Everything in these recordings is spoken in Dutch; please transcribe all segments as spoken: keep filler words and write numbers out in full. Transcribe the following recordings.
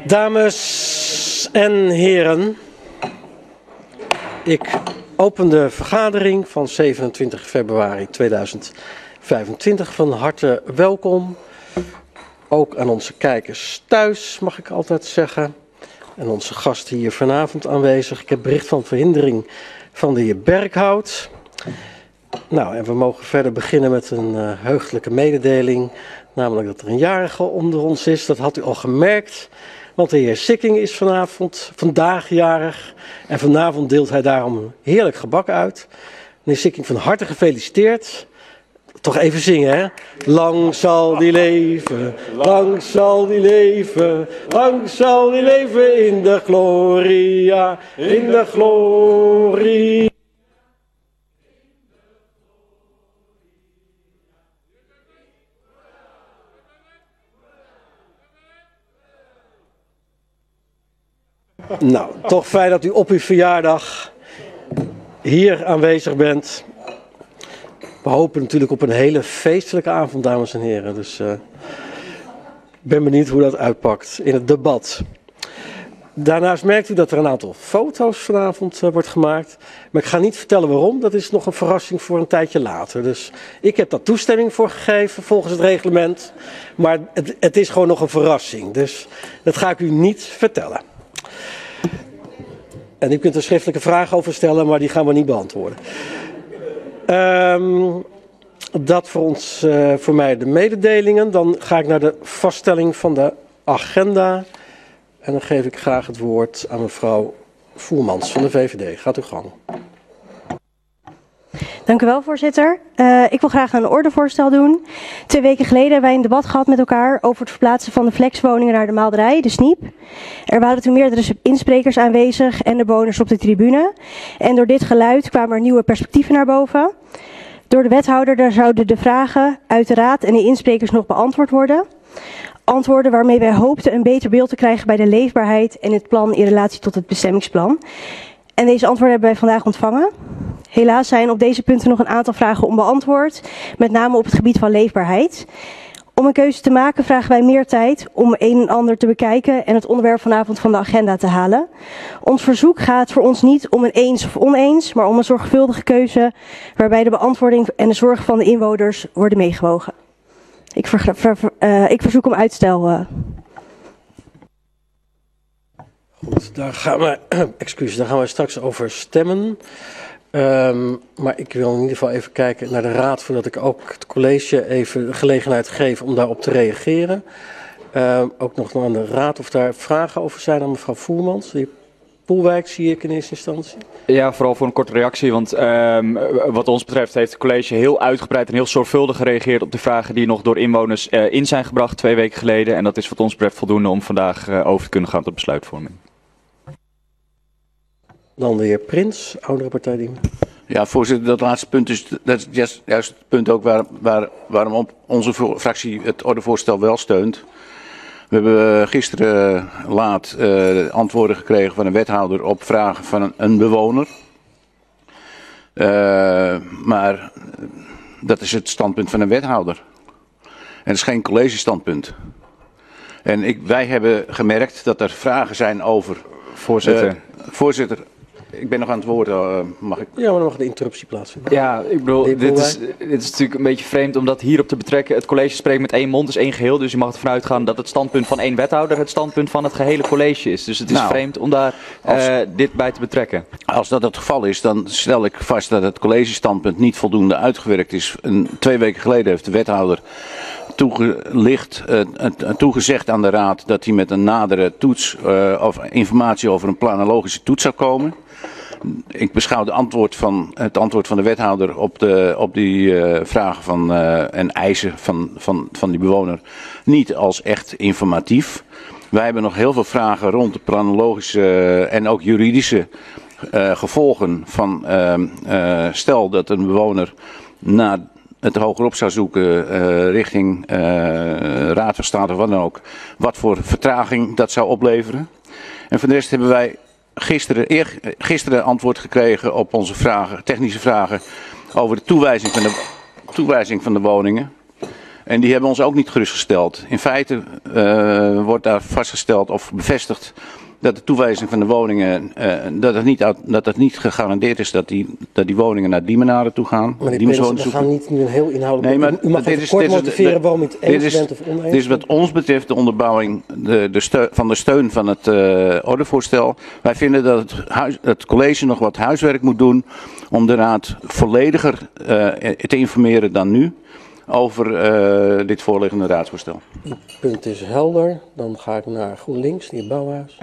Dames en heren, ik open de vergadering van zevenentwintig februari tweeduizend vijfentwintig. Van harte welkom. Ook aan onze kijkers thuis, mag ik altijd zeggen. En onze gasten hier vanavond aanwezig. Ik heb bericht van verhindering van de heer Berkhout. Nou, en we mogen verder beginnen met een uh, heugelijke mededeling. Namelijk dat er een jarige onder ons is. Dat had u al gemerkt. Want de heer Sikking is vanavond, vandaag jarig. En vanavond deelt hij daarom heerlijk gebak uit. Meneer Sikking, van harte gefeliciteerd. Toch even zingen, hè? Lang zal die leven, lang zal die leven, lang zal die leven in de gloria, in de gloria. Nou, toch fijn dat u op uw verjaardag hier aanwezig bent. We hopen natuurlijk op een hele feestelijke avond, dames en heren. Dus ik uh, ben benieuwd hoe dat uitpakt in het debat. Daarnaast merkt u dat er een aantal foto's vanavond uh, wordt gemaakt. Maar ik ga niet vertellen waarom. Dat is nog een verrassing voor een tijdje later. Dus ik heb daar toestemming voor gegeven volgens het reglement. Maar het, het is gewoon nog een verrassing. Dus dat ga ik u niet vertellen. En u kunt er schriftelijke vragen over stellen, maar die gaan we niet beantwoorden. Um, dat voor ons, uh, voor mij de mededelingen. Dan ga ik naar de vaststelling van de agenda. En dan geef ik graag het woord aan mevrouw Voermans van de V V D. Gaat uw gang. Dank u wel, voorzitter. Uh, ik wil graag een ordevoorstel doen. Twee weken geleden hebben wij een debat gehad met elkaar over het verplaatsen van de flexwoningen naar de Maalderij, de Sniep. Er waren toen meerdere insprekers aanwezig en de bewoners op de tribune. En door dit geluid kwamen er nieuwe perspectieven naar boven. Door de wethouder daar zouden de vragen uit de raad en de insprekers nog beantwoord worden. Antwoorden waarmee wij hoopten een beter beeld te krijgen bij de leefbaarheid en het plan in relatie tot het bestemmingsplan. En deze antwoorden hebben wij vandaag ontvangen. Helaas zijn op deze punten nog een aantal vragen onbeantwoord, met name op het gebied van leefbaarheid. Om een keuze te maken vragen wij meer tijd om een en ander te bekijken en het onderwerp vanavond van de agenda te halen. Ons verzoek gaat voor ons niet om een eens of oneens, maar om een zorgvuldige keuze waarbij de beantwoording en de zorg van de inwoners worden meegewogen. Ik, ver, ver, ver, uh, ik verzoek om uitstel. Uh. Goed, daar gaan we, excuus, daar gaan we straks over stemmen. Um, maar ik wil in ieder geval even kijken naar de raad voordat ik ook het college even de gelegenheid geef om daarop te reageren. Uh, ook nog aan de raad of daar vragen over zijn aan mevrouw Voermans. De heer Poelwijk zie ik in eerste instantie. Ja, vooral voor een korte reactie, want um, wat ons betreft heeft het college heel uitgebreid en heel zorgvuldig gereageerd op de vragen die nog door inwoners uh, in zijn gebracht twee weken geleden. En dat is wat ons betreft voldoende om vandaag uh, over te kunnen gaan tot besluitvorming. Dan de heer Prins, oudere partij die. Ja, voorzitter, dat laatste punt is, dat is juist, juist het punt ook waar, waar, waarom onze fractie het ordevoorstel wel steunt. We hebben gisteren laat uh, antwoorden gekregen van een wethouder op vragen van een, een bewoner. Uh, maar dat is het standpunt van een wethouder. En dat is geen collegestandpunt. En ik, wij hebben gemerkt dat er vragen zijn over. Voorzitter. Uh, voorzitter. Ik ben nog aan het woord, uh, mag ik? Ja, maar dan mag de interruptie plaatsvinden. Ja, ik bedoel, dit is, dit is natuurlijk een beetje vreemd om dat hierop te betrekken. Het college spreekt met één mond, is één geheel. Dus je mag ervan uitgaan dat het standpunt van één wethouder het standpunt van het gehele college is. Dus het is nou, vreemd om daar als, uh, dit bij te betrekken. Als dat het geval is, dan stel ik vast dat het collegestandpunt niet voldoende uitgewerkt is. En twee weken geleden heeft de wethouder toegelicht, uh, uh, toegezegd aan de raad dat hij met een nadere toets uh, of informatie over een planologische toets zou komen. Ik beschouw de antwoord van, het antwoord van de wethouder op, de, op die uh, vragen van, uh, en eisen van, van, van die bewoner niet als echt informatief. Wij hebben nog heel veel vragen rond de planologische uh, en ook juridische uh, gevolgen van uh, uh, stel dat een bewoner na het hogerop zou zoeken uh, richting uh, Raad van State of wat dan ook, wat voor vertraging dat zou opleveren. En voor de rest hebben wij Gisteren, eer, gisteren antwoord gekregen op onze vragen, technische vragen over de toewijzing van de, toewijzing van de woningen. En die hebben ons ook niet gerustgesteld. In feite uh, wordt daar vastgesteld of bevestigd dat de toewijzing van de woningen, uh, dat, het niet, dat het niet gegarandeerd is dat die, dat die woningen naar Diemenaren toe gaan. Maar we gaan niet nu een heel inhoudelijk... Nee, maar u mag dit even is, kort dit is, motiveren de, waarom u het eens bent of oneens. Dit is wat ons betreft de onderbouwing de, de steun, van de steun van het uh, ordevoorstel. Wij vinden dat het, huis, het college nog wat huiswerk moet doen om de raad vollediger uh, te informeren dan nu over uh, dit voorliggende raadsvoorstel. Het punt is helder. Dan ga ik naar GroenLinks, de heer Bouwhuis.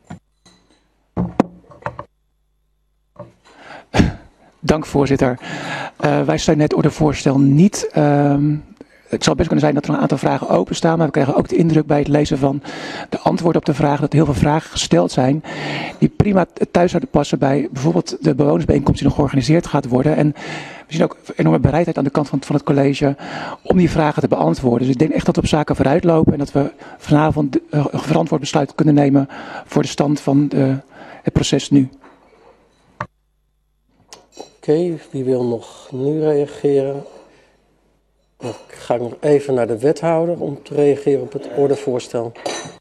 Dank voorzitter. Uh, wij steunen het ordevoorstel niet. Uh, het zou best kunnen zijn dat er een aantal vragen openstaan, maar we krijgen ook de indruk bij het lezen van de antwoorden op de vragen dat er heel veel vragen gesteld zijn die prima thuis zouden passen bij bijvoorbeeld de bewonersbijeenkomst die nog georganiseerd gaat worden. En we zien ook enorme bereidheid aan de kant van, van het college om die vragen te beantwoorden. Dus ik denk echt dat we op zaken vooruit lopen en dat we vanavond uh, een verantwoord besluit kunnen nemen voor de stand van de, het proces nu. Oké, okay, wie wil nog nu reageren? Dan ga ik nog even naar de wethouder om te reageren op het ordevoorstel.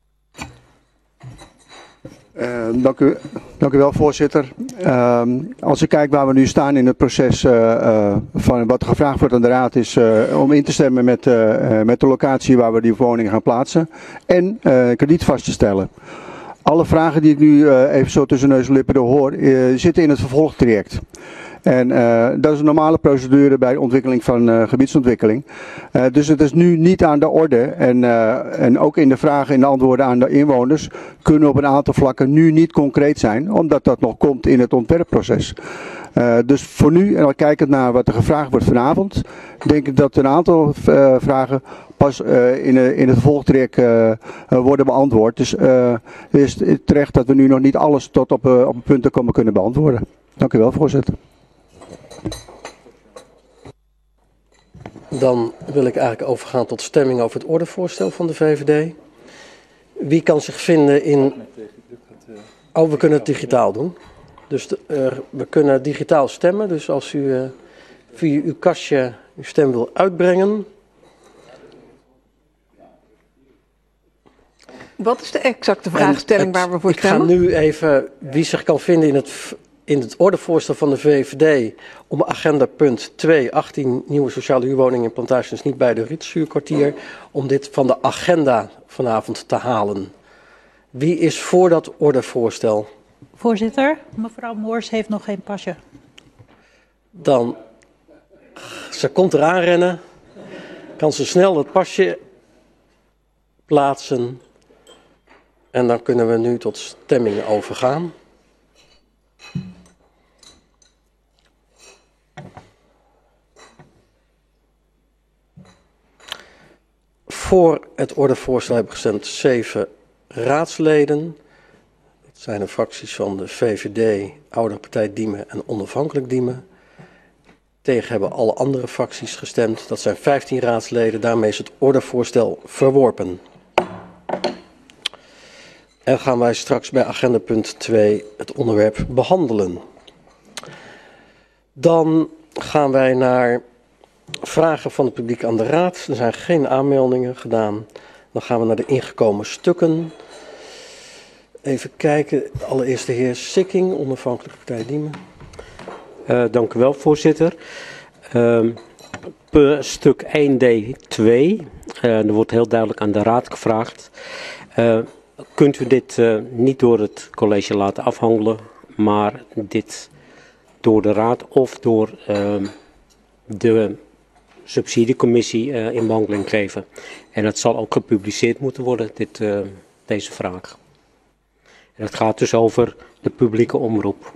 Uh, dank, u, dank u wel, voorzitter. Uh, als ik kijk waar we nu staan in het proces uh, uh, van wat er gevraagd wordt aan de raad is uh, om in te stemmen met, uh, met de locatie waar we die woningen gaan plaatsen en uh, krediet vast te stellen. Alle vragen die ik nu uh, even zo tussen neus en lippen door hoor, uh, zitten in het vervolgtraject. En uh, dat is een normale procedure bij de ontwikkeling van uh, gebiedsontwikkeling. Uh, dus het is nu niet aan de orde. En, uh, en ook in de vragen en de antwoorden aan de inwoners kunnen we op een aantal vlakken nu niet concreet zijn. Omdat dat nog komt in het ontwerpproces. Uh, dus voor nu, en al kijkend naar wat er gevraagd wordt vanavond, denk ik dat een aantal uh, vragen pas uh, in, uh, in het vervolgtraject uh, uh, worden beantwoord. Dus uh, het is terecht dat we nu nog niet alles tot op, uh, op een punt komen kunnen beantwoorden. Dank u wel, voorzitter. Dan wil ik eigenlijk overgaan tot stemming over het ordevoorstel van de V V D. Wie kan zich vinden in... Oh, we kunnen het digitaal doen. Dus de, uh, we kunnen digitaal stemmen. Dus als u uh, via uw kastje uw stem wil uitbrengen. Wat is de exacte vraagstelling het, waar we voor ik stemmen? Ik ga nu even, wie zich kan vinden in het, in het ordevoorstel van de V V D... om agenda punt twee, achttien nieuwe sociale huurwoningen in plantages niet bij de Rietzuurkwartier... om dit van de agenda vanavond te halen. Wie is voor dat ordevoorstel? Voorzitter, mevrouw Moors heeft nog geen pasje. Dan, ze komt eraan rennen. Kan ze snel het pasje plaatsen. En dan kunnen we nu tot stemming overgaan. Voor het ordevoorstel hebben gestemd zeven raadsleden. Dat zijn de fracties van de V V D, Oudere Partij Diemen en Onafhankelijk Diemen. Tegen hebben alle andere fracties gestemd. Dat zijn vijftien raadsleden. Daarmee is het ordevoorstel verworpen. En gaan wij straks bij agenda punt twee het onderwerp behandelen. Dan gaan wij naar vragen van het publiek aan de raad. Er zijn geen aanmeldingen gedaan. Dan gaan we naar de ingekomen stukken. Even kijken. Allereerst de heer Sikking, Onafhankelijke Partij Diemen. Uh, dank u wel, voorzitter. Uh, per stuk één D twee, uh, er wordt heel duidelijk aan de raad gevraagd. Uh, kunt u dit uh, niet door het college laten afhandelen, maar dit door de raad of door uh, de subsidiecommissie uh, in behandeling geven. En het zal ook gepubliceerd moeten worden, dit, uh, deze vraag. En het gaat dus over de publieke omroep.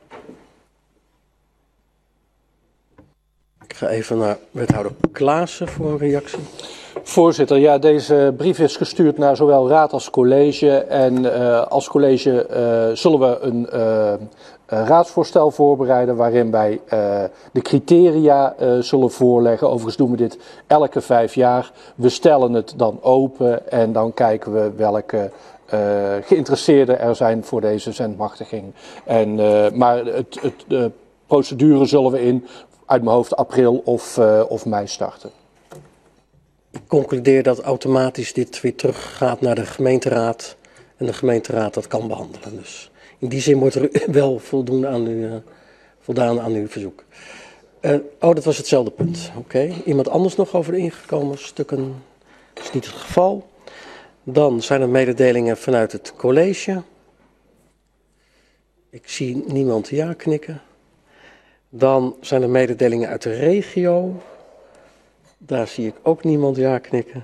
Ik ga even naar wethouder Klaassen voor een reactie. Voorzitter, ja, deze brief is gestuurd naar zowel raad als college. En uh, als college uh, zullen we een uh, uh, raadsvoorstel voorbereiden waarin wij uh, de criteria uh, zullen voorleggen. Overigens doen we dit elke vijf jaar. We stellen het dan open en dan kijken we welke uh, geïnteresseerden er zijn voor deze zendmachtiging. En, uh, maar het, het, de procedure zullen we in, uit mijn hoofd, april of, uh, of mei starten. ik concludeer dat automatisch dit weer teruggaat naar de gemeenteraad. En de gemeenteraad dat kan behandelen. Dus in die zin wordt er wel voldoende aan uw, uh, voldaan aan uw verzoek. Uh, oh, dat was hetzelfde punt. Oké. Okay. Iemand anders nog over de ingekomen stukken? Dat is niet het geval. Dan zijn er mededelingen vanuit het college. Ik zie niemand ja knikken. Dan zijn er mededelingen uit de regio. Daar zie ik ook niemand ja knikken.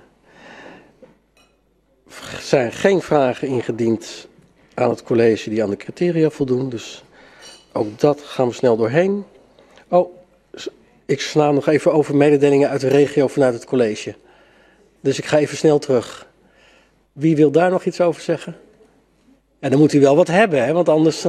Er zijn geen vragen ingediend aan het college die aan de criteria voldoen. Dus ook dat gaan we snel doorheen. Oh, ik sla nog even over mededelingen uit de regio vanuit het college. Dus ik ga even snel terug. Wie wil daar nog iets over zeggen? En dan moet u wel wat hebben, hè? Want anders...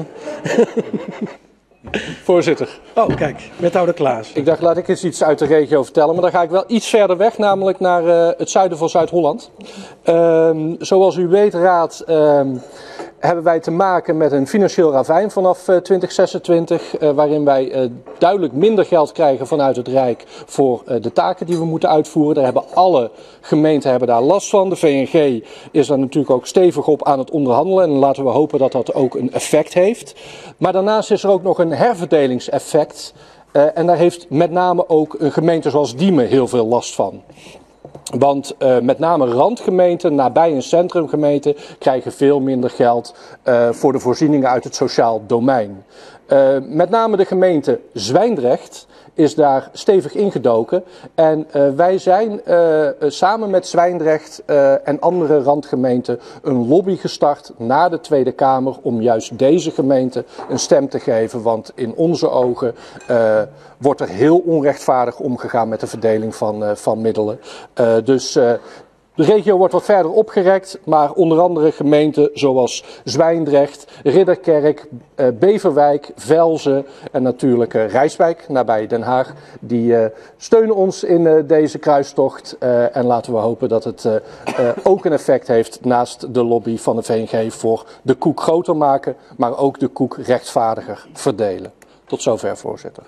Voorzitter. Oh, kijk, wethouder Klaas. Ik dacht, laat ik eens iets uit de regio vertellen. Maar dan ga ik wel iets verder weg, namelijk naar uh, het zuiden van Zuid-Holland. Um, zoals u weet, Raad, um, hebben wij te maken met een financieel ravijn vanaf uh, twintig zesentwintig. Uh, waarin wij uh, duidelijk minder geld krijgen vanuit het Rijk voor uh, de taken die we moeten uitvoeren. Daar hebben alle gemeenten hebben daar last van. De V N G is daar natuurlijk ook stevig op aan het onderhandelen. En laten we hopen dat dat ook een effect heeft. Maar daarnaast is er ook nog een herverdelingseffect. Uh, en daar heeft met name ook een gemeente zoals Diemen heel veel last van. Want uh, met name randgemeenten, nabij een centrumgemeente, krijgen veel minder geld uh, voor de voorzieningen uit het sociaal domein. Uh, met name de gemeente Zwijndrecht is daar stevig ingedoken. En uh, wij zijn uh, samen met Zwijndrecht uh, en andere randgemeenten een lobby gestart naar de Tweede Kamer om juist deze gemeente een stem te geven. Want in onze ogen uh, wordt er heel onrechtvaardig omgegaan met de verdeling van, uh, van middelen. Uh, dus... Uh, De regio wordt wat verder opgerekt, maar onder andere gemeenten zoals Zwijndrecht, Ridderkerk, uh, Beverwijk, Velzen en natuurlijk uh, Rijswijk, nabij Den Haag. Die uh, steunen ons in uh, deze kruistocht uh, en laten we hopen dat het uh, uh, ook een effect heeft naast de lobby van de V N G voor de koek groter maken, maar ook de koek rechtvaardiger verdelen. Tot zover, voorzitter.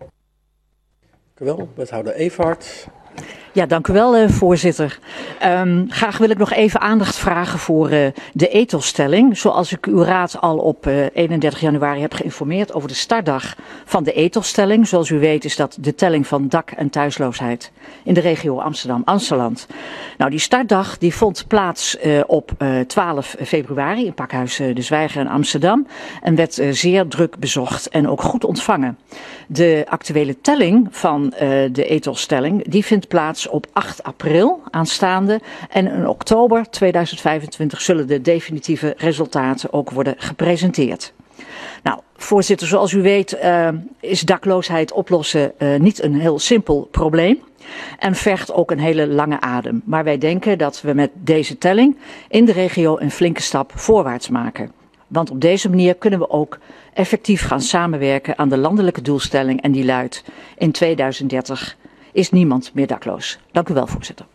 Dank u wel, wethouder Everhart. Ja, dank u wel, uh, voorzitter. Um, graag wil ik nog even aandacht vragen voor uh, de ethelstelling. Zoals ik uw raad al op uh, eenendertig januari heb geïnformeerd over de startdag van de ethelstelling. Zoals u weet is dat de telling van dak- en thuisloosheid in de regio Amsterdam-Amsteland. Nou, die startdag die vond plaats uh, op uh, twaalf februari in Pakhuis uh, de Zwijger in Amsterdam. En werd uh, zeer druk bezocht en ook goed ontvangen. De actuele telling van uh, de ethelstelling die vindt plaats op acht april aanstaande en in oktober tweeduizend vijfentwintig zullen de definitieve resultaten ook worden gepresenteerd. Nou, voorzitter, zoals u weet uh, is dakloosheid oplossen uh, niet een heel simpel probleem en vergt ook een hele lange adem. Maar wij denken dat we met deze telling in de regio een flinke stap voorwaarts maken. Want op deze manier kunnen we ook effectief gaan samenwerken aan de landelijke doelstelling en die luidt in tweeduizend dertig is niemand meer dakloos. Dank u wel, voorzitter.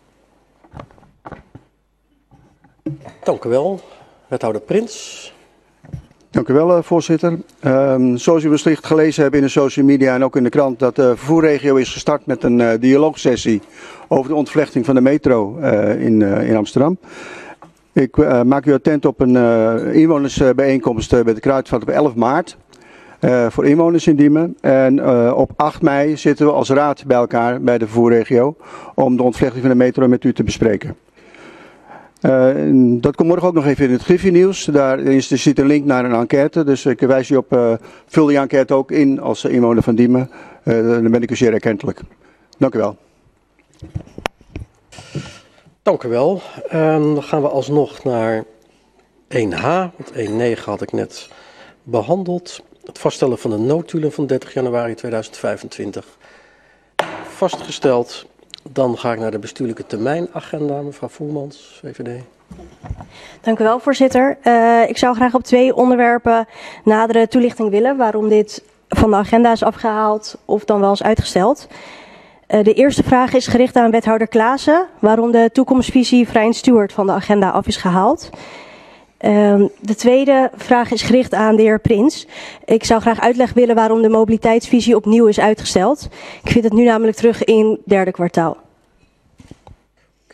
Dank u wel, wethouder Prins. Dank u wel, voorzitter. Um, zoals u wellicht gelezen hebt in de social media en ook in de krant, dat de vervoerregio is gestart met een uh, dialoogsessie over de ontvlechting van de metro uh, in, uh, in Amsterdam. Ik uh, maak u attent op een uh, inwonersbijeenkomst uh, bij de Kruidvat op elf maart. Uh, voor inwoners in Diemen. En uh, op acht mei zitten we als raad bij elkaar bij de vervoerregio om de ontvlechting van de metro met u te bespreken. Uh, dat komt morgen ook nog even in het Griffie nieuws. Daar is, er zit een link naar een enquête. Dus ik wijs u op, uh, vul die enquête ook in als inwoner van Diemen. Uh, dan ben ik u zeer erkentelijk. Dank u wel. Dank u wel. Um, dan gaan we alsnog naar één H. Want één negen had ik net behandeld. Het vaststellen van de noodtulen van dertig januari tweeduizend vijfentwintig. Vastgesteld. Dan ga ik naar de bestuurlijke termijnagenda. Mevrouw Voermans, V V D. Dank u wel, voorzitter. Uh, ik zou graag op twee onderwerpen nadere toelichting willen waarom dit van de agenda is afgehaald of dan wel is uitgesteld. Uh, de eerste vraag is gericht aan wethouder Klaassen, waarom de toekomstvisie Vrij Stewart van de agenda af is gehaald. Uh, de tweede vraag is gericht aan de heer Prins. Ik zou graag uitleg willen waarom de mobiliteitsvisie opnieuw is uitgesteld. Ik vind het nu namelijk terug in derde kwartaal. Oké,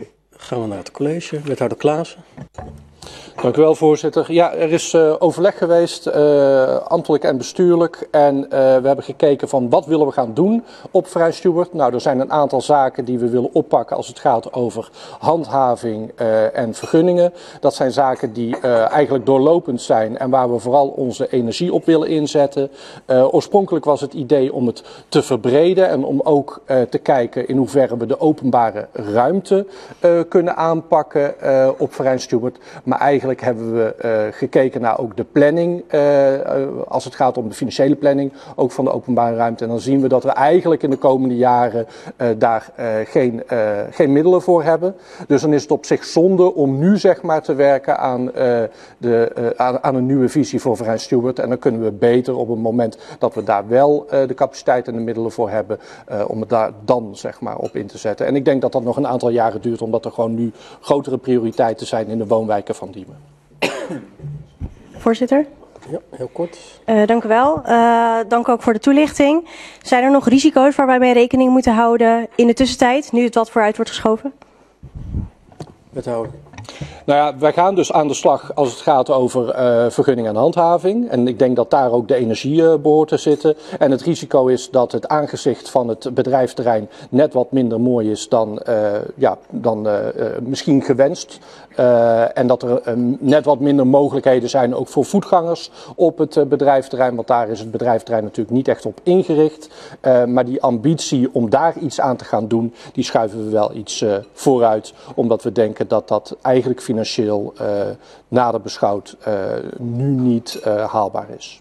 gaan we naar het college. Wethouder Klaassen. Dank u wel, voorzitter. Ja, er is uh, overleg geweest, uh, ambtelijk en bestuurlijk. En uh, we hebben gekeken van wat willen we gaan doen op Vrij Stuart. Nou, er zijn een aantal zaken die we willen oppakken als het gaat over handhaving uh, en vergunningen. Dat zijn zaken die uh, eigenlijk doorlopend zijn en waar we vooral onze energie op willen inzetten. Uh, oorspronkelijk was het idee om het te verbreden en om ook uh, te kijken in hoeverre we de openbare ruimte uh, kunnen aanpakken uh, op Vrij Stuart. Maar eigenlijk hebben we uh, gekeken naar ook de planning, uh, uh, als het gaat om de financiële planning, ook van de openbare ruimte. En dan zien we dat we eigenlijk in de komende jaren uh, daar uh, geen, uh, geen middelen voor hebben. Dus dan is het op zich zonde om nu zeg maar te werken aan, uh, de, uh, aan, aan een nieuwe visie voor Vrij Stuart. En dan kunnen we beter op het moment dat we daar wel uh, de capaciteit en de middelen voor hebben, uh, om het daar dan zeg maar op in te zetten. En ik denk dat dat nog een aantal jaren duurt, omdat er gewoon nu grotere prioriteiten zijn in de woonwijken van Diemen. Voorzitter. Ja, heel kort. Uh, dank u wel. Uh, dank ook voor de toelichting. Zijn er nog risico's waar wij mee rekening moeten houden in de tussentijd, nu het wat vooruit wordt geschoven? Wethouder. Nou ja, wij gaan dus aan de slag als het gaat over uh, vergunning en handhaving. En ik denk dat daar ook de energie uh, behoort te zitten. En het risico is dat het aangezicht van het bedrijfsterrein net wat minder mooi is dan, uh, ja, dan uh, uh, misschien gewenst. Uh, en dat er uh, net wat minder mogelijkheden zijn ook voor voetgangers op het uh, bedrijfsterrein. Want daar is het bedrijfsterrein natuurlijk niet echt op ingericht. Uh, maar die ambitie om daar iets aan te gaan doen, die schuiven we wel iets uh, vooruit. Omdat we denken dat dat eigenlijk financieel uh, nader beschouwd uh, nu niet uh, haalbaar is.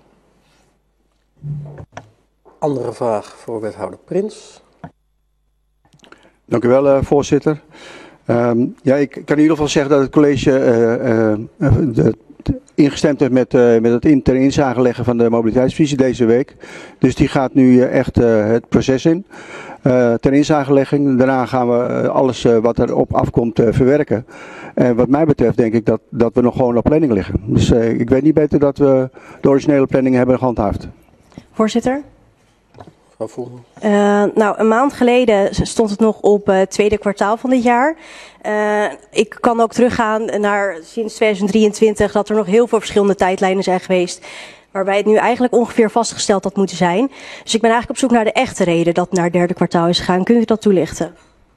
Andere vraag voor wethouder Prins. Dank u wel, uh, voorzitter. Um, ja, ik kan in ieder geval zeggen dat het college uh, uh, de, de ingestemd heeft met, uh, met het in, ter inzage leggen van de mobiliteitsvisie deze week. Dus die gaat nu uh, echt uh, het proces in. Uh, ter inzagelegging. Daarna gaan we uh, alles uh, wat er op afkomt uh, verwerken. En wat mij betreft denk ik dat, dat we nog gewoon op planning liggen. Dus uh, ik weet niet beter dat we de originele planning hebben gehandhaafd. Voorzitter. Uh, nou, een maand geleden stond het nog op het uh, tweede kwartaal van dit jaar. Uh, ik kan ook teruggaan naar sinds tweeduizend drieëntwintig dat er nog heel veel verschillende tijdlijnen zijn geweest. Waarbij het nu eigenlijk ongeveer vastgesteld had moeten zijn. Dus ik ben eigenlijk op zoek naar de echte reden dat het naar het derde kwartaal is gegaan. Kunt u dat toelichten?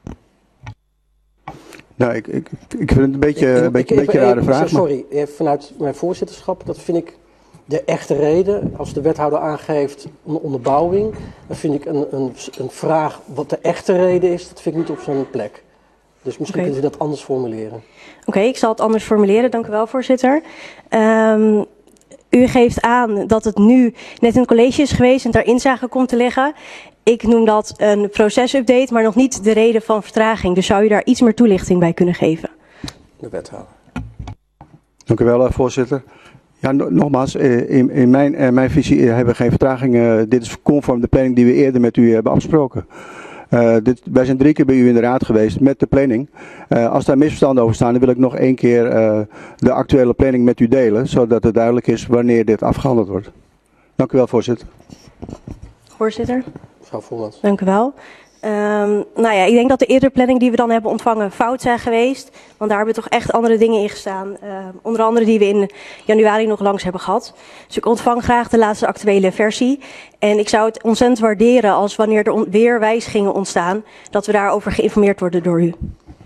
Nou, ik, ik, ik vind het een beetje een beetje, ik, beetje ik, rare ik, vraag. Sorry, maar... vanuit mijn voorzitterschap, dat vind ik de echte reden. Als de wethouder aangeeft een onderbouwing, dan vind ik een, een, een vraag wat de echte reden is, dat vind ik niet op zijn plek. Dus misschien okay. kunt u dat anders formuleren. Oké, okay, ik zal het anders formuleren. Dank u wel, voorzitter. Um, u geeft aan dat het nu net in het college is geweest en ter inzage komt te liggen. Ik noem dat een procesupdate, maar nog niet de reden van vertraging. Dus zou u daar iets meer toelichting bij kunnen geven? De wethouder. Dank u wel, voorzitter. Ja, nogmaals, in, in mijn, in mijn visie hebben we geen vertraging. Dit is conform de planning die we eerder met u hebben afgesproken. Uh, dit, wij zijn drie keer bij u in de raad geweest met de planning. Uh, als daar misverstanden over staan, dan wil ik nog één keer uh, de actuele planning met u delen. Zodat het duidelijk is wanneer dit afgehandeld wordt. Dank u wel, voorzitter. Voorzitter. Mevrouw Voelmans. Dank u wel. Um, nou ja, ik denk dat de eerdere planning die we dan hebben ontvangen fout zijn geweest. Want daar hebben toch echt andere dingen in gestaan. Uh, onder andere die we in januari nog langs hebben gehad. Dus ik ontvang graag de laatste actuele versie. En ik zou het ontzettend waarderen als wanneer er weer wijzigingen ontstaan, dat we daarover geïnformeerd worden door u.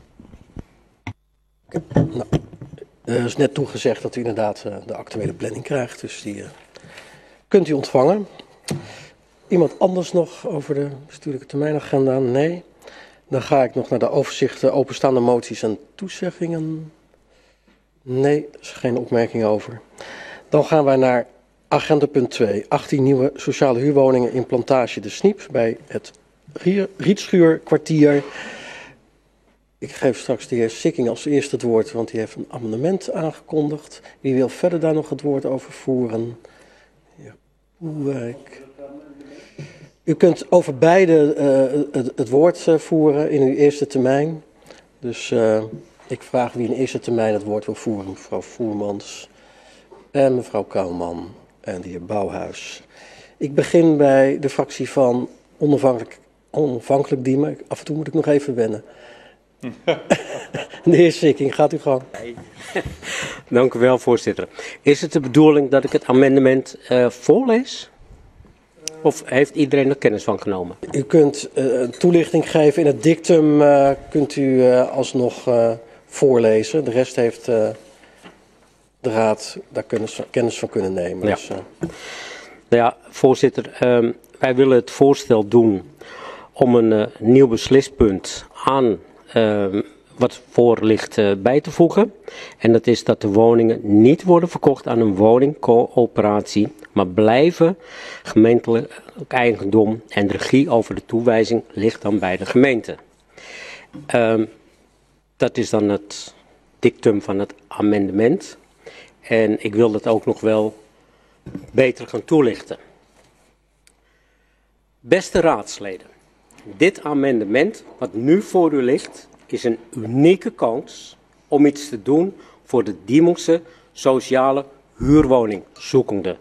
Nou, er is net toegezegd dat u inderdaad uh, de actuele planning krijgt. Dus die uh, kunt u ontvangen. Iemand anders nog over de bestuurlijke termijnagenda? Nee. Dan ga ik nog naar de overzichten openstaande moties en toezeggingen. Nee, er is geen opmerking over. Dan gaan wij naar agenda punt twee. achttien nieuwe sociale huurwoningen in Plantage de Sniep bij het Rietschuurkwartier. Ik geef straks de heer Sikking als eerste het woord, want die heeft een amendement aangekondigd. Wie wil verder daar nog het woord over voeren? Ja, Poelwijk. U kunt over beide uh, het, het woord uh, voeren in uw eerste termijn. Dus uh, ik vraag wie in eerste termijn het woord wil voeren. Mevrouw Voermans en mevrouw Kouwman en de heer Bouwhuis. Ik begin bij de fractie van onafhankelijk, onafhankelijk Diemen. Af en toe moet ik nog even wennen. De heer Sikking, gaat u gewoon. Nee. Dank u wel, voorzitter. Is het de bedoeling dat ik het amendement uh, voorlees? Of heeft iedereen er kennis van genomen? U kunt uh, toelichting geven in het dictum, uh, kunt u uh, alsnog uh, voorlezen. De rest heeft uh, de raad daar kennis, kennis van kunnen nemen. Ja. Dus, uh. Nou ja, voorzitter, uh, wij willen het voorstel doen om een uh, nieuw beslispunt aan uh, wat voor ligt uh, bij te voegen. En dat is dat de woningen niet worden verkocht aan een woningcoöperatie, maar blijven gemeentelijk eigendom en de regie over de toewijzing ligt dan bij de gemeente. Uh, dat is dan het dictum van het amendement. En ik wil dat ook nog wel beter gaan toelichten. Beste raadsleden, dit amendement wat nu voor u ligt is een unieke kans om iets te doen voor de Diemelse sociale huurwoningzoekenden.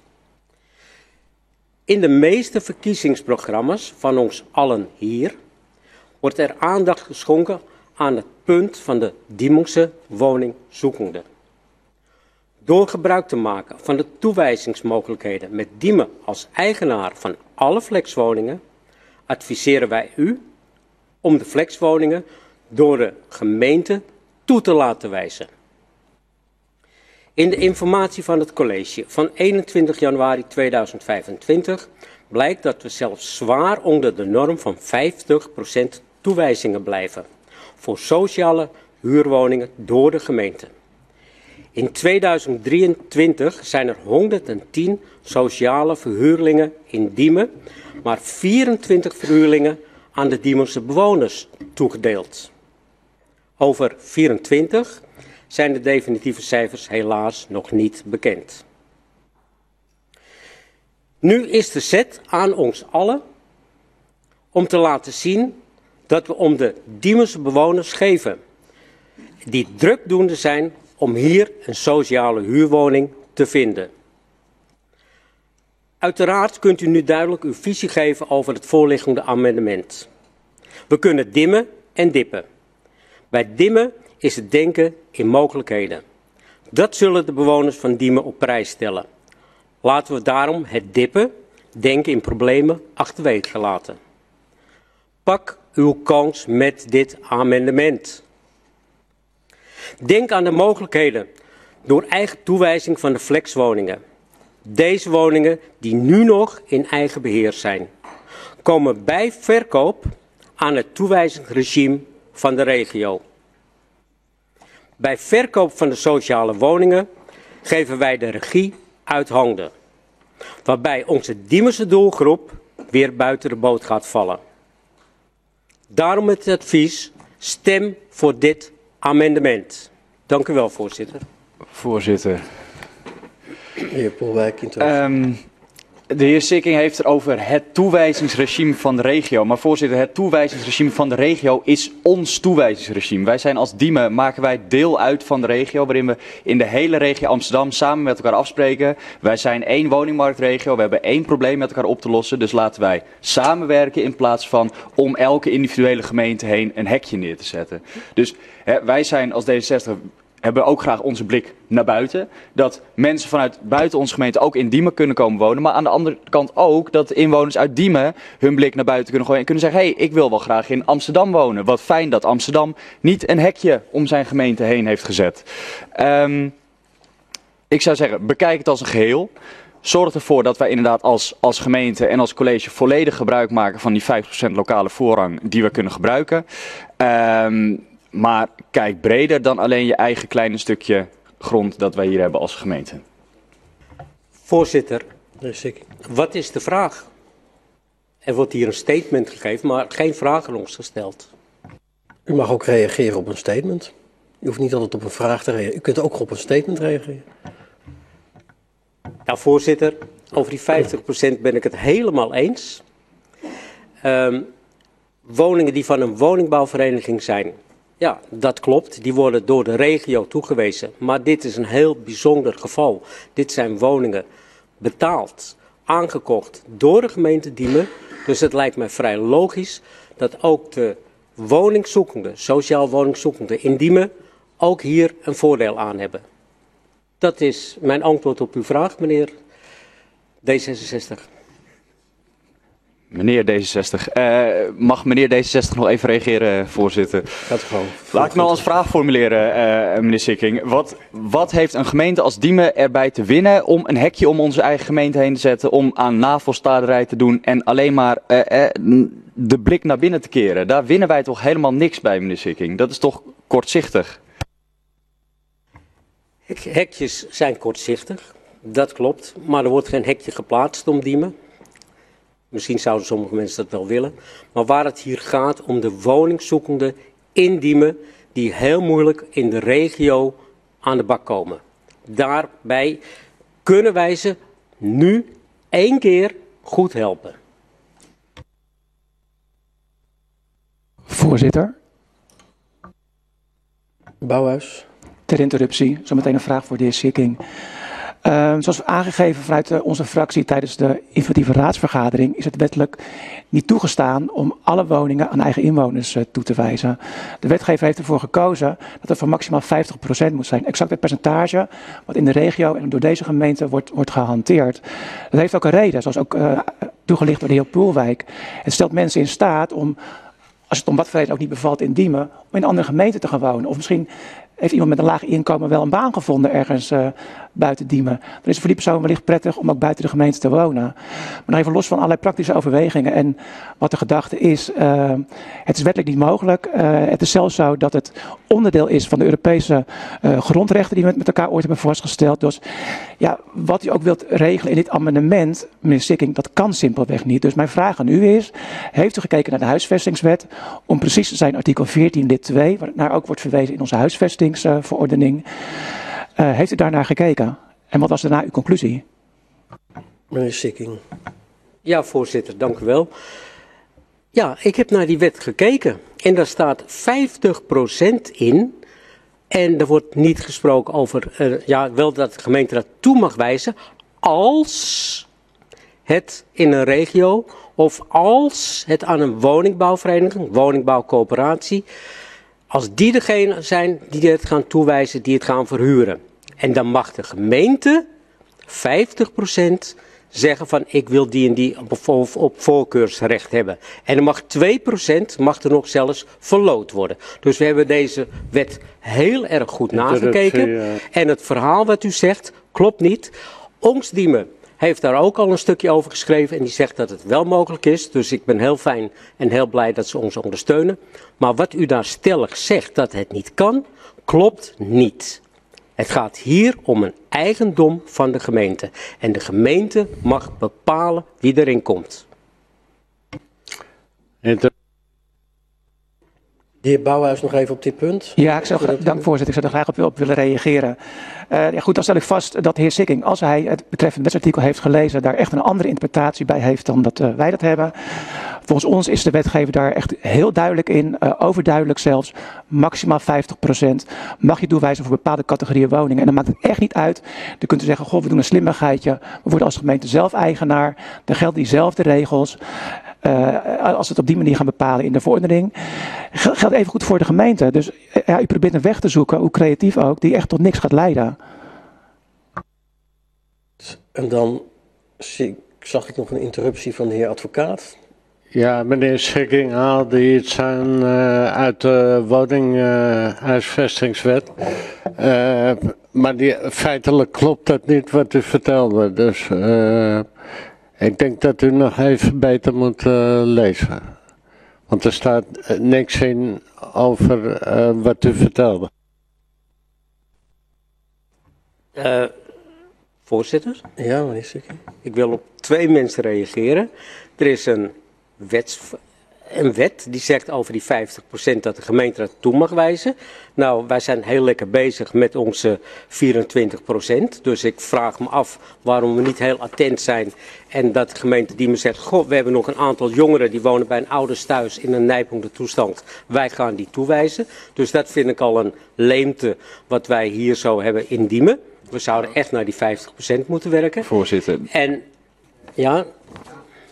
In de meeste verkiezingsprogramma's van ons allen hier wordt er aandacht geschonken aan het punt van de Diemelse woningzoekenden. Door gebruik te maken van de toewijzingsmogelijkheden met Diemen als eigenaar van alle flexwoningen, adviseren wij u om de flexwoningen door de gemeente toe te laten wijzen. In de informatie van het college van eenentwintig januari tweeduizend vijfentwintig blijkt dat we zelfs zwaar onder de norm van vijftig procent toewijzingen blijven voor sociale huurwoningen door de gemeente. In tweeduizend drieëntwintig zijn er honderdtien sociale verhuurlingen in Diemen, maar vierentwintig verhuurlingen aan de Diemense bewoners toegedeeld. Over vierentwintig zijn de definitieve cijfers helaas nog niet bekend. Nu is de zet aan ons allen om te laten zien dat we om de Diemense bewoners geven, die drukdoende zijn om hier een sociale huurwoning te vinden. Uiteraard kunt u nu duidelijk uw visie geven over het voorliggende amendement. We kunnen dimmen en dippen. Bij dimmen is het denken in mogelijkheden. Dat zullen de bewoners van Diemen op prijs stellen. Laten we daarom het dippen, denken in problemen, achterwege laten. Pak uw kans met dit amendement. Denk aan de mogelijkheden door eigen toewijzing van de flexwoningen. Deze woningen die nu nog in eigen beheer zijn, komen bij verkoop aan het toewijzingsregime van de regio. Bij verkoop van de sociale woningen geven wij de regie uit handen, waarbij onze Diemense doelgroep weer buiten de boot gaat vallen. Daarom het advies, stem voor dit amendement. Dank u wel, voorzitter. Voorzitter. De heer Polwijk. Um, de heer Sikking heeft het over het toewijzingsregime van de regio. Maar voorzitter, het toewijzingsregime van de regio is ons toewijzingsregime. Wij zijn als Diemen, maken wij deel uit van de regio, waarin we in de hele regio Amsterdam samen met elkaar afspreken. Wij zijn één woningmarktregio, we hebben één probleem met elkaar op te lossen. Dus laten wij samenwerken in plaats van om elke individuele gemeente heen een hekje neer te zetten. Dus hè, wij zijn als D zesenzestig... hebben ook graag onze blik naar buiten. Dat mensen vanuit buiten onze gemeente ook in Diemen kunnen komen wonen. Maar aan de andere kant ook dat inwoners uit Diemen hun blik naar buiten kunnen gooien. En kunnen zeggen, hé, hey, ik wil wel graag in Amsterdam wonen. Wat fijn dat Amsterdam niet een hekje om zijn gemeente heen heeft gezet. Um, ik zou zeggen, bekijk het als een geheel. Zorg ervoor dat wij inderdaad als, als gemeente en als college volledig gebruik maken van die vijftig procent lokale voorrang die we kunnen gebruiken. Um, Maar kijk breder dan alleen je eigen kleine stukje grond dat wij hier hebben als gemeente. Voorzitter, wat is de vraag? Er wordt hier een statement gegeven, maar geen vraag aan ons gesteld. U mag ook reageren op een statement. U hoeft niet altijd op een vraag te reageren. U kunt ook op een statement reageren. Ja, voorzitter, over die vijftig procent ben ik het helemaal eens. Um, woningen die van een woningbouwvereniging zijn. Ja, dat klopt. Die worden door de regio toegewezen. Maar dit is een heel bijzonder geval. Dit zijn woningen betaald, aangekocht door de gemeente Diemen. Dus het lijkt mij vrij logisch dat ook de woningzoekenden, sociaal woningzoekenden in Diemen ook hier een voordeel aan hebben. Dat is mijn antwoord op uw vraag, meneer D zesenzestig. Meneer D zesenzestig, uh, mag meneer D zesenzestig nog even reageren, voorzitter? Gaat gewoon. Laat ik nou als vraag formuleren, uh, meneer Sikking. Wat, wat heeft een gemeente als Diemen erbij te winnen om een hekje om onze eigen gemeente heen te zetten, om aan navelstaarderij te doen en alleen maar uh, uh, de blik naar binnen te keren? Daar winnen wij toch helemaal niks bij, meneer Sikking? Dat is toch kortzichtig? Hekjes zijn kortzichtig, dat klopt, maar er wordt geen hekje geplaatst om Diemen. Misschien zouden sommige mensen dat wel willen. Maar waar het hier gaat om de woningzoekenden in Diemen, die heel moeilijk in de regio aan de bak komen. Daarbij kunnen wij ze nu één keer goed helpen. Voorzitter. Bouwhuis. Ter interruptie, zometeen een vraag voor de heer Sikking. Uh, zoals aangegeven vanuit uh, onze fractie tijdens de informatieve raadsvergadering is het wettelijk niet toegestaan om alle woningen aan eigen inwoners uh, toe te wijzen. De wetgever heeft ervoor gekozen dat het voor maximaal vijftig procent moet zijn. Exact het percentage wat in de regio en door deze gemeente wordt, wordt gehanteerd. Dat heeft ook een reden, zoals ook uh, toegelicht door de heer Poelwijk. Het stelt mensen in staat om, als het om wat voor reden ook niet bevalt in Diemen, om in een andere gemeente te gaan wonen. Of misschien heeft iemand met een laag inkomen wel een baan gevonden ergens uh, buiten Diemen. Dan is het voor die persoon wellicht prettig om ook buiten de gemeente te wonen. Maar nog even los van allerlei praktische overwegingen en wat de gedachte is. Uh, het is wettelijk niet mogelijk. Uh, het is zelfs zo dat het onderdeel is van de Europese uh, grondrechten die we met elkaar ooit hebben vastgesteld. Dus ja, wat u ook wilt regelen in dit amendement, meneer Sikking, dat kan simpelweg niet. Dus mijn vraag aan u is, heeft u gekeken naar de huisvestingswet om precies te zijn artikel veertien lid twee, waar naar ook wordt verwezen in onze huisvesting. Verordening. Uh, heeft u daarnaar gekeken? En wat was daarna uw conclusie? Meneer Sikking. Ja, voorzitter, dank u wel. Ja, ik heb naar die wet gekeken. En daar staat vijftig procent in. En er wordt niet gesproken over, uh, ja, wel dat de gemeente dat toe mag wijzen, als het in een regio of als het aan een woningbouwvereniging, woningbouwcoöperatie, als die degene zijn die het gaan toewijzen, die het gaan verhuren. En dan mag de gemeente vijftig procent zeggen van ik wil die en die op, op voorkeursrecht hebben. En dan mag twee procent mag er nog zelfs verloot worden. Dus we hebben deze wet heel erg goed nagekeken. Ja. En het verhaal wat u zegt klopt niet. Ongsdiemen heeft daar ook al een stukje over geschreven en die zegt dat het wel mogelijk is. Dus ik ben heel fijn en heel blij dat ze ons ondersteunen. Maar wat u daar stellig zegt dat het niet kan, klopt niet. Het gaat hier om een eigendom van de gemeente. En de gemeente mag bepalen wie erin komt. De heer Bouwhuis nog even op dit punt. Ja, ik zou, dank voorzitter. Ik zou er graag op, op willen reageren. Uh, ja, goed, dan stel ik vast dat de heer Sikking, als hij het betreffende wetsartikel heeft gelezen, daar echt een andere interpretatie bij heeft dan dat uh, wij dat hebben. Volgens ons is de wetgever daar echt heel duidelijk in, uh, overduidelijk zelfs, maximaal vijftig procent mag je toewijzen voor bepaalde categorieën woningen. En dan maakt het echt niet uit. Dan kunt u zeggen, goh, we doen een slimmigheidje. We worden als gemeente zelf eigenaar. Dan gelden diezelfde regels. Uh, als we het op die manier gaan bepalen in de verordening. Geldt even goed voor de gemeente. Dus ja, u probeert een weg te zoeken, hoe creatief ook, die echt tot niks gaat leiden. En dan zie, zag ik nog een interruptie van de heer advocaat. Ja, meneer Sikking haalde iets aan uh, uit de woninghuisvestingswet. Uh, maar die, feitelijk klopt dat niet wat u vertelde. Dus uh, ik denk dat u nog even beter moet uh, lezen. Want er staat uh, niks in over uh, wat u vertelde. Uh, voorzitter? Ja, meneer Sikking. Ik wil op twee mensen reageren. Er is een Wets, een wet die zegt over die vijftig procent dat de gemeente dat toe mag wijzen. Nou, wij zijn heel lekker bezig met onze vierentwintig procent. Dus ik vraag me af waarom we niet heel attent zijn. En dat de gemeente die me zegt, goh, we hebben nog een aantal jongeren die wonen bij een ouders thuis in een nijpende toestand. Wij gaan die toewijzen. Dus dat vind ik al een leemte wat wij hier zo hebben in Diemen. We zouden echt naar die vijftig procent moeten werken. Voorzitter. En ja...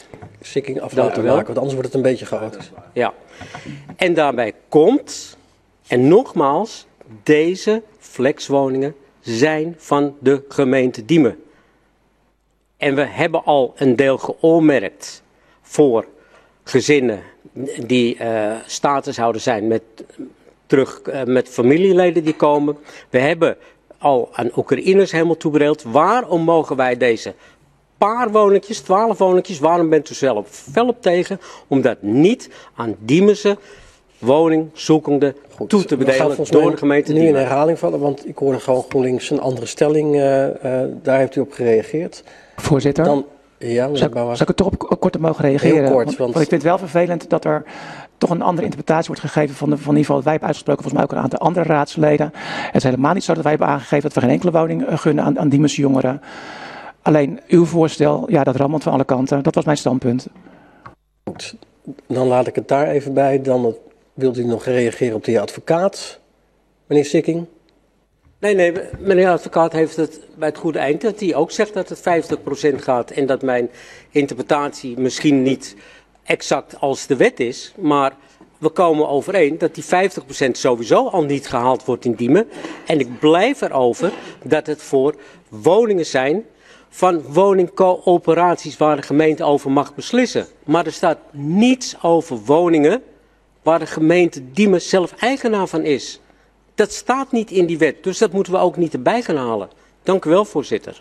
Sikking af Dank laten u wel. maken, want anders wordt het een beetje chaotisch. Ja. En daarbij komt, en nogmaals, deze flexwoningen zijn van de gemeente Diemen. En we hebben al een deel geoormerkt voor gezinnen die uh, status zouden zijn met, terug, uh, met familieleden die komen. We hebben al aan Oekraïners helemaal toebedeeld. Waarom mogen wij deze paar woningjes, twaalf woningjes, waarom bent u zelf fel op tegen? Om dat niet aan Diemense woningzoekenden toe te bedelen door de gemeente nu in Diemen. herhaling vallen, want ik hoorde gewoon GroenLinks een andere stelling. Uh, uh, daar heeft u op gereageerd. Voorzitter, Dan, ja, zou, ik, zou ik er toch op kort op mogen reageren? Heel kort, want, want... want ik vind het wel vervelend dat er toch een andere interpretatie wordt gegeven van, de, van het niveau dat wij hebben uitgesproken, volgens mij ook een aantal andere raadsleden. Het is helemaal niet zo dat wij hebben aangegeven dat we geen enkele woning uh, gunnen aan, aan Diemense jongeren. Alleen uw voorstel, ja, dat rammelt van alle kanten. Dat was mijn standpunt. Goed, dan laat ik het daar even bij. Dan wilt u nog reageren op de heer advocaat, meneer Sikking? Nee, nee, meneer advocaat heeft het bij het goede eind dat hij ook zegt dat het vijftig procent gaat en dat mijn interpretatie misschien niet exact als de wet is, maar we komen overeen dat die vijftig procent sowieso al niet gehaald wordt in Diemen. En ik blijf erover dat het voor woningen zijn van woningcoöperaties waar de gemeente over mag beslissen. Maar er staat niets over woningen waar de gemeente Diemen zelf eigenaar van is. Dat staat niet in die wet, dus dat moeten we ook niet erbij gaan halen. Dank u wel, voorzitter.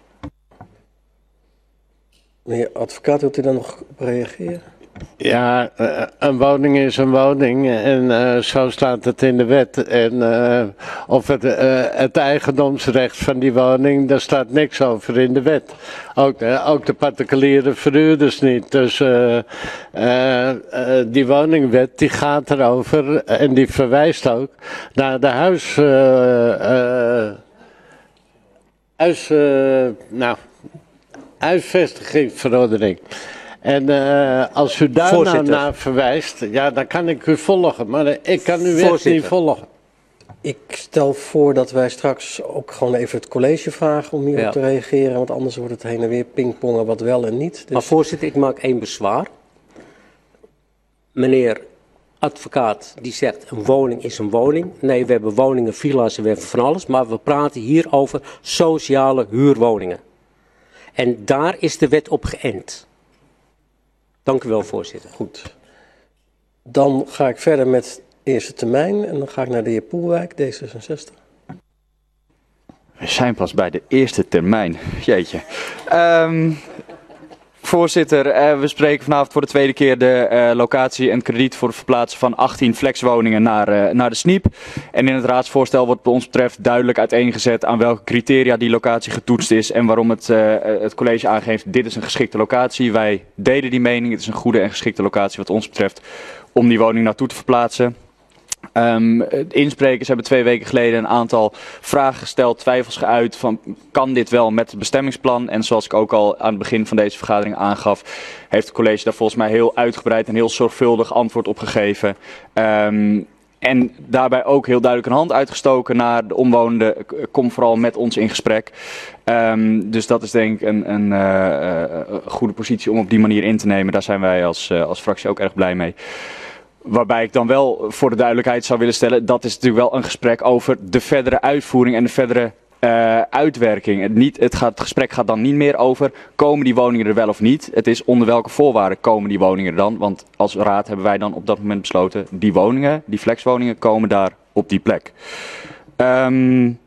Meneer advocaat, wilt u daar nog op reageren? Ja, uh, een woning is een woning en uh, zo staat het in de wet. En uh, of het, uh, het eigendomsrecht van die woning, daar staat niks over in de wet. Ook, uh, ook de particuliere verhuurders niet. Dus uh, uh, uh, die woningwet die gaat erover en die verwijst ook naar de huis, uh, uh, huis, uh, nou, huisvestigingsverordening. En uh, als u daar nou naar verwijst, ja, dan kan ik u volgen, maar ik kan u echt niet volgen. Ik stel voor dat wij straks ook gewoon even het college vragen om hierop Ja. te reageren, want anders wordt het heen en weer pingpongen wat wel en niet. Dus... Maar voorzitter, ik maak één bezwaar. Meneer advocaat die zegt een woning is een woning. Nee, we hebben woningen, villa's en we hebben van alles, maar we praten hier over sociale huurwoningen. En daar is de wet op geënt. Dank u wel, voorzitter. Goed. Dan ga ik verder met eerste termijn en dan ga ik naar de heer Poelwijk, D zesenzestig. We zijn pas bij de eerste termijn. Jeetje. Um, voorzitter, uh, we spreken vanavond voor de tweede keer de uh, locatie en krediet voor het verplaatsen van achttien flexwoningen naar, uh, naar de S N I P. En in het raadsvoorstel wordt wat ons betreft duidelijk uiteengezet aan welke criteria die locatie getoetst is en waarom het, uh, het college aangeeft dit is een geschikte locatie. Wij delen die mening, het is een goede en geschikte locatie wat ons betreft om die woning naartoe te verplaatsen. Um, de insprekers hebben twee weken geleden een aantal vragen gesteld, twijfels geuit van kan dit wel met het bestemmingsplan? En zoals ik ook al aan het begin van deze vergadering aangaf, heeft het college daar volgens mij heel uitgebreid en heel zorgvuldig antwoord op gegeven. Um, en daarbij ook heel duidelijk een hand uitgestoken naar de omwonenden, kom vooral met ons in gesprek. Um, dus dat is denk ik een, een uh, uh, goede positie om op die manier in te nemen. Daar zijn wij als, uh, als fractie ook erg blij mee. Waarbij ik dan wel voor de duidelijkheid zou willen stellen, dat is natuurlijk wel een gesprek over de verdere uitvoering en de verdere uh, uitwerking. Het, niet, het, gaat, het gesprek gaat dan niet meer over, komen die woningen er wel of niet? Het is onder welke voorwaarden komen die woningen er dan? Want als raad hebben wij dan op dat moment besloten, die woningen, die flexwoningen komen daar op die plek. Um,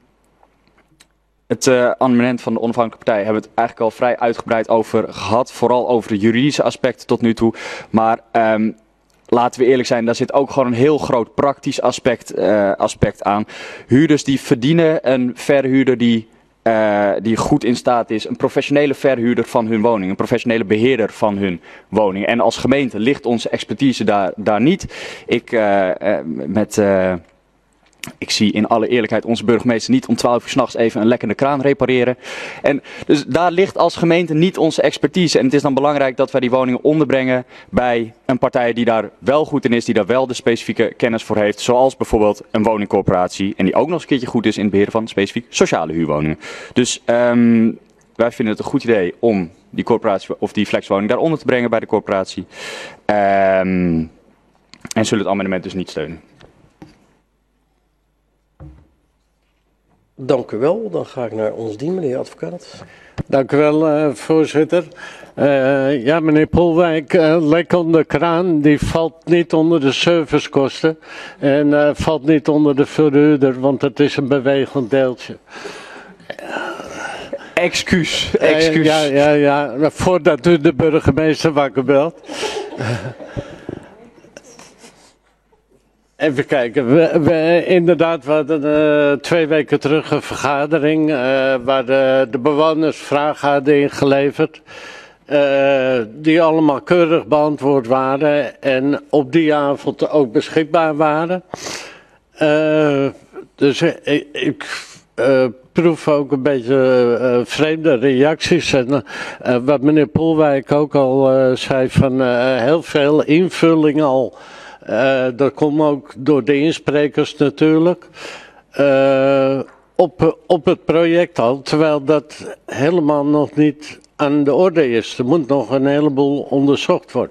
Het uh, amendement van de onafhankelijke partij hebben we het eigenlijk al vrij uitgebreid over gehad. Vooral over de juridische aspecten tot nu toe. Maar um, laten we eerlijk zijn, daar zit ook gewoon een heel groot praktisch aspect, uh, aspect aan. Huurders die verdienen een verhuurder die, uh, die goed in staat is. Een professionele verhuurder van hun woning. Een professionele beheerder van hun woning. En als gemeente ligt onze expertise daar, daar niet. Ik uh, uh, met... Uh, Ik zie in alle eerlijkheid onze burgemeester niet om twaalf uur 's nachts even een lekkende kraan repareren. En dus daar ligt als gemeente niet onze expertise. En het is dan belangrijk dat wij die woningen onderbrengen bij een partij die daar wel goed in is, die daar wel de specifieke kennis voor heeft. Zoals bijvoorbeeld een woningcorporatie. En die ook nog eens een keertje goed is in het beheren van specifiek sociale huurwoningen. Dus um, Wij vinden het een goed idee om die corporatie of die flexwoning daaronder te brengen bij de corporatie. Um, en zullen het amendement dus niet steunen. Dank u wel. Dan ga ik naar ons dien, meneer advocaat. Dank u wel, uh, voorzitter. Uh, ja, meneer Polwijk, uh, lek onder de kraan, die valt niet onder de servicekosten en uh, valt niet onder de verhuurder, want het is een bewegend deeltje. Excuus, excuus. Uh, ja, ja, ja, voordat u de burgemeester wakker belt. Even kijken, we, we, inderdaad, we hadden uh, twee weken terug een vergadering uh, waar de, de bewoners vragen hadden ingeleverd. Uh, die allemaal keurig beantwoord waren en op die avond ook beschikbaar waren. Uh, dus ik, ik uh, proef ook een beetje uh, vreemde reacties. En uh, wat meneer Polwijk ook al uh, zei van uh, heel veel invulling al. Uh, dat komt ook door de insprekers natuurlijk. Uh, op, op het project al, terwijl dat helemaal nog niet aan de orde is. Er moet nog een heleboel onderzocht worden.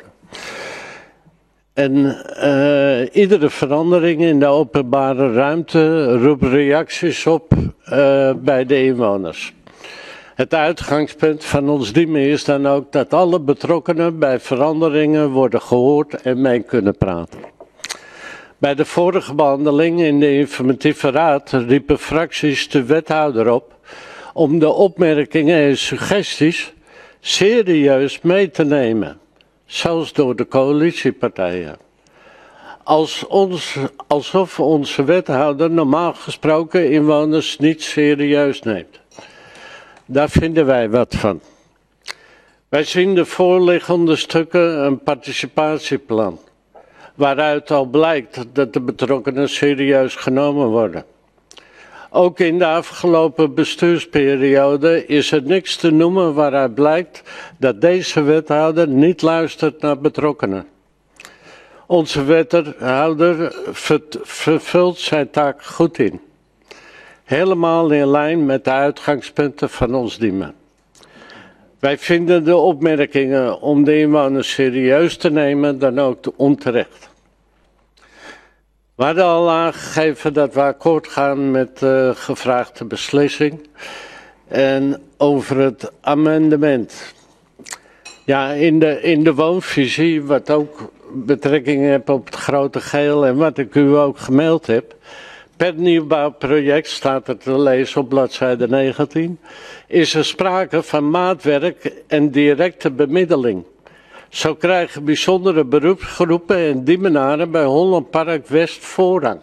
En uh, iedere verandering in de openbare ruimte roept reacties op uh, bij de inwoners. Het uitgangspunt van ons diemen is dan ook dat alle betrokkenen bij veranderingen worden gehoord en mee kunnen praten. Bij de vorige behandeling in de informatieve raad riepen fracties de wethouder op om de opmerkingen en suggesties serieus mee te nemen, zelfs door de coalitiepartijen. Als ons, alsof onze wethouder normaal gesproken inwoners niet serieus neemt. Daar vinden wij wat van. Wij zien de voorliggende stukken een participatieplan, waaruit al blijkt dat de betrokkenen serieus genomen worden. Ook in de afgelopen bestuursperiode is er niks te noemen waaruit blijkt dat deze wethouder niet luistert naar betrokkenen. Onze wethouder vervult zijn taak goed in. Helemaal in lijn met de uitgangspunten van ons diemen. Wij vinden de opmerkingen om de inwoners serieus te nemen dan ook onterecht. We hadden al aangegeven dat we akkoord gaan met de gevraagde beslissing. En over het amendement. Ja, in de, in de woonvisie, wat ook betrekking heeft op het grote geheel en wat ik u ook gemaild heb. Per nieuwbouwproject, staat er te lezen op bladzijde negentien, is er sprake van maatwerk en directe bemiddeling. Zo krijgen bijzondere beroepsgroepen en diemenaren bij Holland Park West voorrang.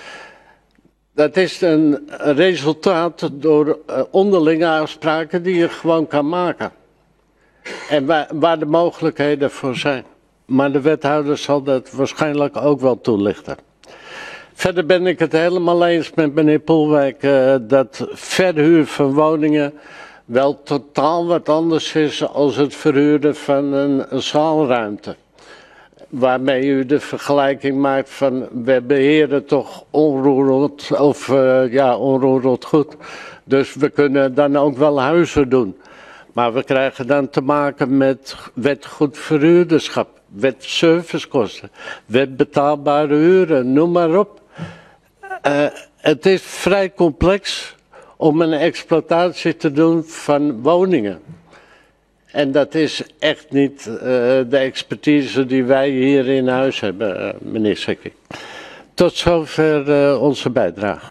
Dat is een resultaat door onderlinge afspraken die je gewoon kan maken. En waar, waar de mogelijkheden voor zijn. Maar de wethouder zal dat waarschijnlijk ook wel toelichten. Verder ben ik het helemaal eens met meneer Polwijk uh, dat verhuur van woningen wel totaal wat anders is als het verhuren van een, een zaalruimte. Waarmee u de vergelijking maakt van we beheren toch onroerend of uh, ja, onroerend goed. Dus we kunnen dan ook wel huizen doen. Maar we krijgen dan te maken met wet goed verhuurderschap, wet servicekosten, wet betaalbare huren, noem maar op. Uh, het is vrij complex om een exploitatie te doen van woningen. En dat is echt niet uh, de expertise die wij hier in huis hebben, uh, meneer Sekkie. Tot zover uh, onze bijdrage.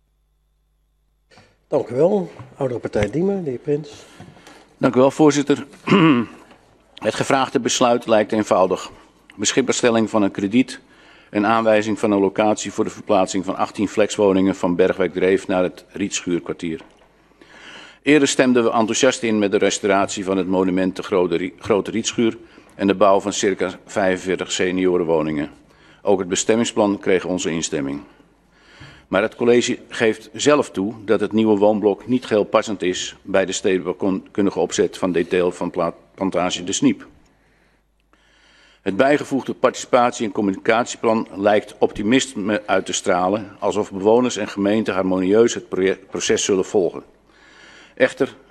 Dank u wel. Oudere partij Diemen, de heer Prins. Dank u wel, voorzitter. Het gevraagde besluit lijkt eenvoudig. Beschikbaarstelling van een krediet en aanwijzing van een locatie voor de verplaatsing van achttien flexwoningen van Bergwijk Dreef naar het Rietschuurkwartier. Eerder stemden we enthousiast in met de restauratie van het monument de Grote, Grote Rietschuur en de bouw van circa vijfenveertig seniorenwoningen. Ook het bestemmingsplan kreeg onze instemming. Maar het college geeft zelf toe dat het nieuwe woonblok niet geheel passend is bij de stedenbouwkundige opzet van dit deel van plantage De Sniep. Het bijgevoegde participatie- en communicatieplan lijkt optimisme uit te stralen, alsof bewoners en gemeenten harmonieus het proces zullen volgen. Echter,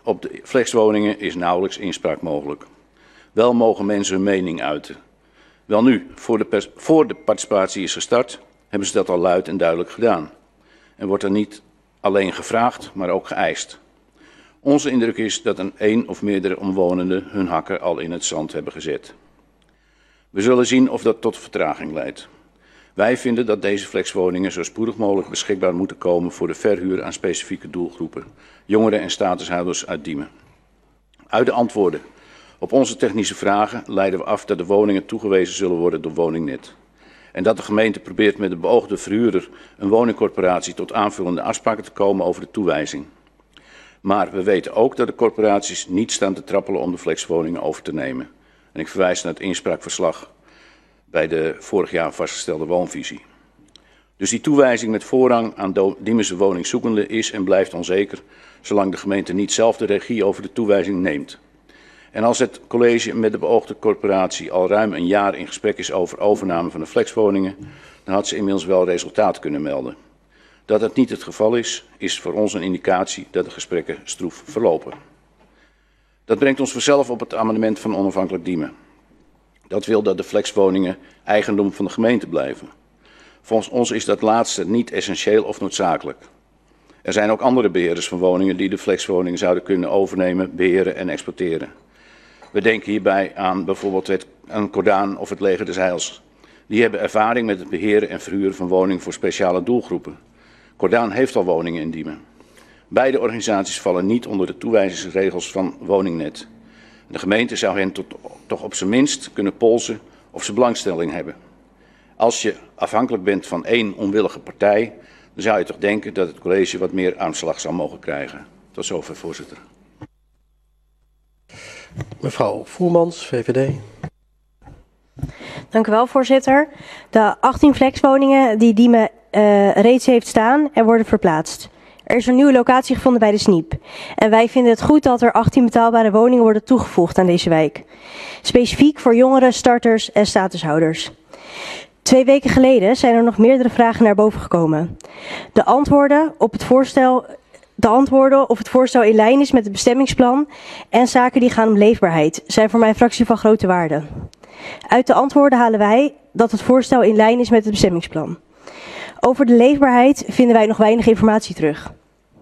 op de flexwoningen is nauwelijks inspraak mogelijk. Wel mogen mensen hun mening uiten. Wel nu, voor de, voor de participatie is gestart, hebben ze dat al luid en duidelijk gedaan. En wordt er niet alleen gevraagd, maar ook geëist. Onze indruk is dat een één of meerdere omwonenden hun hakken al in het zand hebben gezet. We zullen zien of dat tot vertraging leidt. Wij vinden dat deze flexwoningen zo spoedig mogelijk beschikbaar moeten komen voor de verhuur aan specifieke doelgroepen, jongeren en statushouders uit Diemen. Uit de antwoorden op onze technische vragen leiden we af dat de woningen toegewezen zullen worden door Woningnet. En dat de gemeente probeert met de beoogde verhuurder een woningcorporatie tot aanvullende afspraken te komen over de toewijzing. Maar we weten ook dat de corporaties niet staan te trappelen om de flexwoningen over te nemen. En ik verwijs naar het inspraakverslag bij de vorig jaar vastgestelde woonvisie. Dus die toewijzing met voorrang aan Diemense woningzoekenden is en blijft onzeker, zolang de gemeente niet zelf de regie over de toewijzing neemt. En als het college met de beoogde corporatie al ruim een jaar in gesprek is over overname van de flexwoningen, dan had ze inmiddels wel resultaat kunnen melden. Dat dat niet het geval is, is voor ons een indicatie dat de gesprekken stroef verlopen. Dat brengt ons vanzelf op het amendement van Onafhankelijk Diemen. Dat wil dat de flexwoningen eigendom van de gemeente blijven. Volgens ons is dat laatste niet essentieel of noodzakelijk. Er zijn ook andere beheerders van woningen die de flexwoningen zouden kunnen overnemen, beheren en exploiteren. We denken hierbij aan bijvoorbeeld het, aan Cordaan of het Leger des Heils. Die hebben ervaring met het beheren en verhuren van woningen voor speciale doelgroepen. Cordaan heeft al woningen in Diemen. Beide organisaties vallen niet onder de toewijzingsregels van Woningnet. De gemeente zou hen tot, toch op zijn minst kunnen polsen of ze belangstelling hebben. Als je afhankelijk bent van één onwillige partij, dan zou je toch denken dat het college wat meer aanslag zou mogen krijgen. Tot zover, voorzitter. Mevrouw Voermans, V V D. Dank u wel, voorzitter. De achttien flexwoningen die Diemen uh, reeds heeft staan, er worden verplaatst. Er is een nieuwe locatie gevonden bij de Sniep. En wij vinden het goed dat er achttien betaalbare woningen worden toegevoegd aan deze wijk. Specifiek voor jongeren, starters en statushouders. Twee weken geleden zijn er nog meerdere vragen naar boven gekomen. De antwoorden op het voorstel, de antwoorden of het voorstel in lijn is met het bestemmingsplan en zaken die gaan om leefbaarheid zijn voor mijn fractie van grote waarde. Uit de antwoorden halen wij dat het voorstel in lijn is met het bestemmingsplan. Over de leefbaarheid vinden wij nog weinig informatie terug.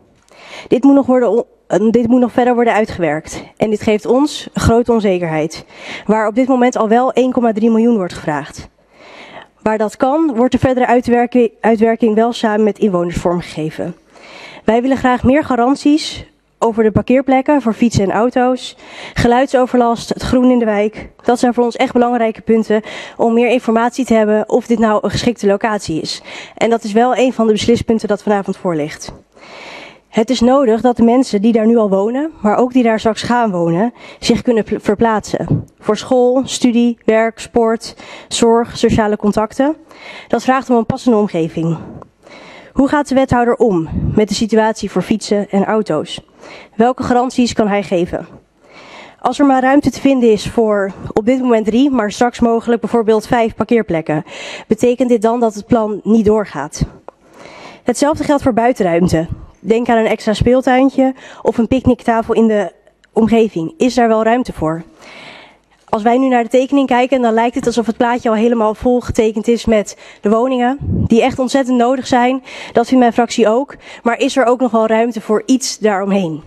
Dit moet nog, worden, dit moet nog verder worden uitgewerkt. En dit geeft ons grote onzekerheid. Waar op dit moment al wel één komma drie miljoen wordt gevraagd. Waar dat kan, wordt de verdere uitwerking, uitwerking wel samen met inwoners vormgegeven. Wij willen graag meer garanties over de parkeerplekken voor fietsen en auto's, geluidsoverlast, het groen in de wijk. Dat zijn voor ons echt belangrijke punten om meer informatie te hebben of dit nou een geschikte locatie is. En dat is wel een van de beslispunten dat vanavond voor ligt. Het is nodig dat de mensen die daar nu al wonen, maar ook die daar straks gaan wonen, zich kunnen verplaatsen. Voor school, studie, werk, sport, zorg, sociale contacten. Dat vraagt om een passende omgeving. Hoe gaat de wethouder om met de situatie voor fietsen en auto's? Welke garanties kan hij geven? Als er maar ruimte te vinden is voor op dit moment drie, maar straks mogelijk bijvoorbeeld vijf parkeerplekken, betekent dit dan dat het plan niet doorgaat? Hetzelfde geldt voor buitenruimte. Denk aan een extra speeltuintje of een picknicktafel in de omgeving. Is daar wel ruimte voor? Als wij nu naar de tekening kijken, dan lijkt het alsof het plaatje al helemaal vol getekend is met de woningen, die echt ontzettend nodig zijn. Dat vindt mijn fractie ook. Maar is er ook nog wel ruimte voor iets daaromheen?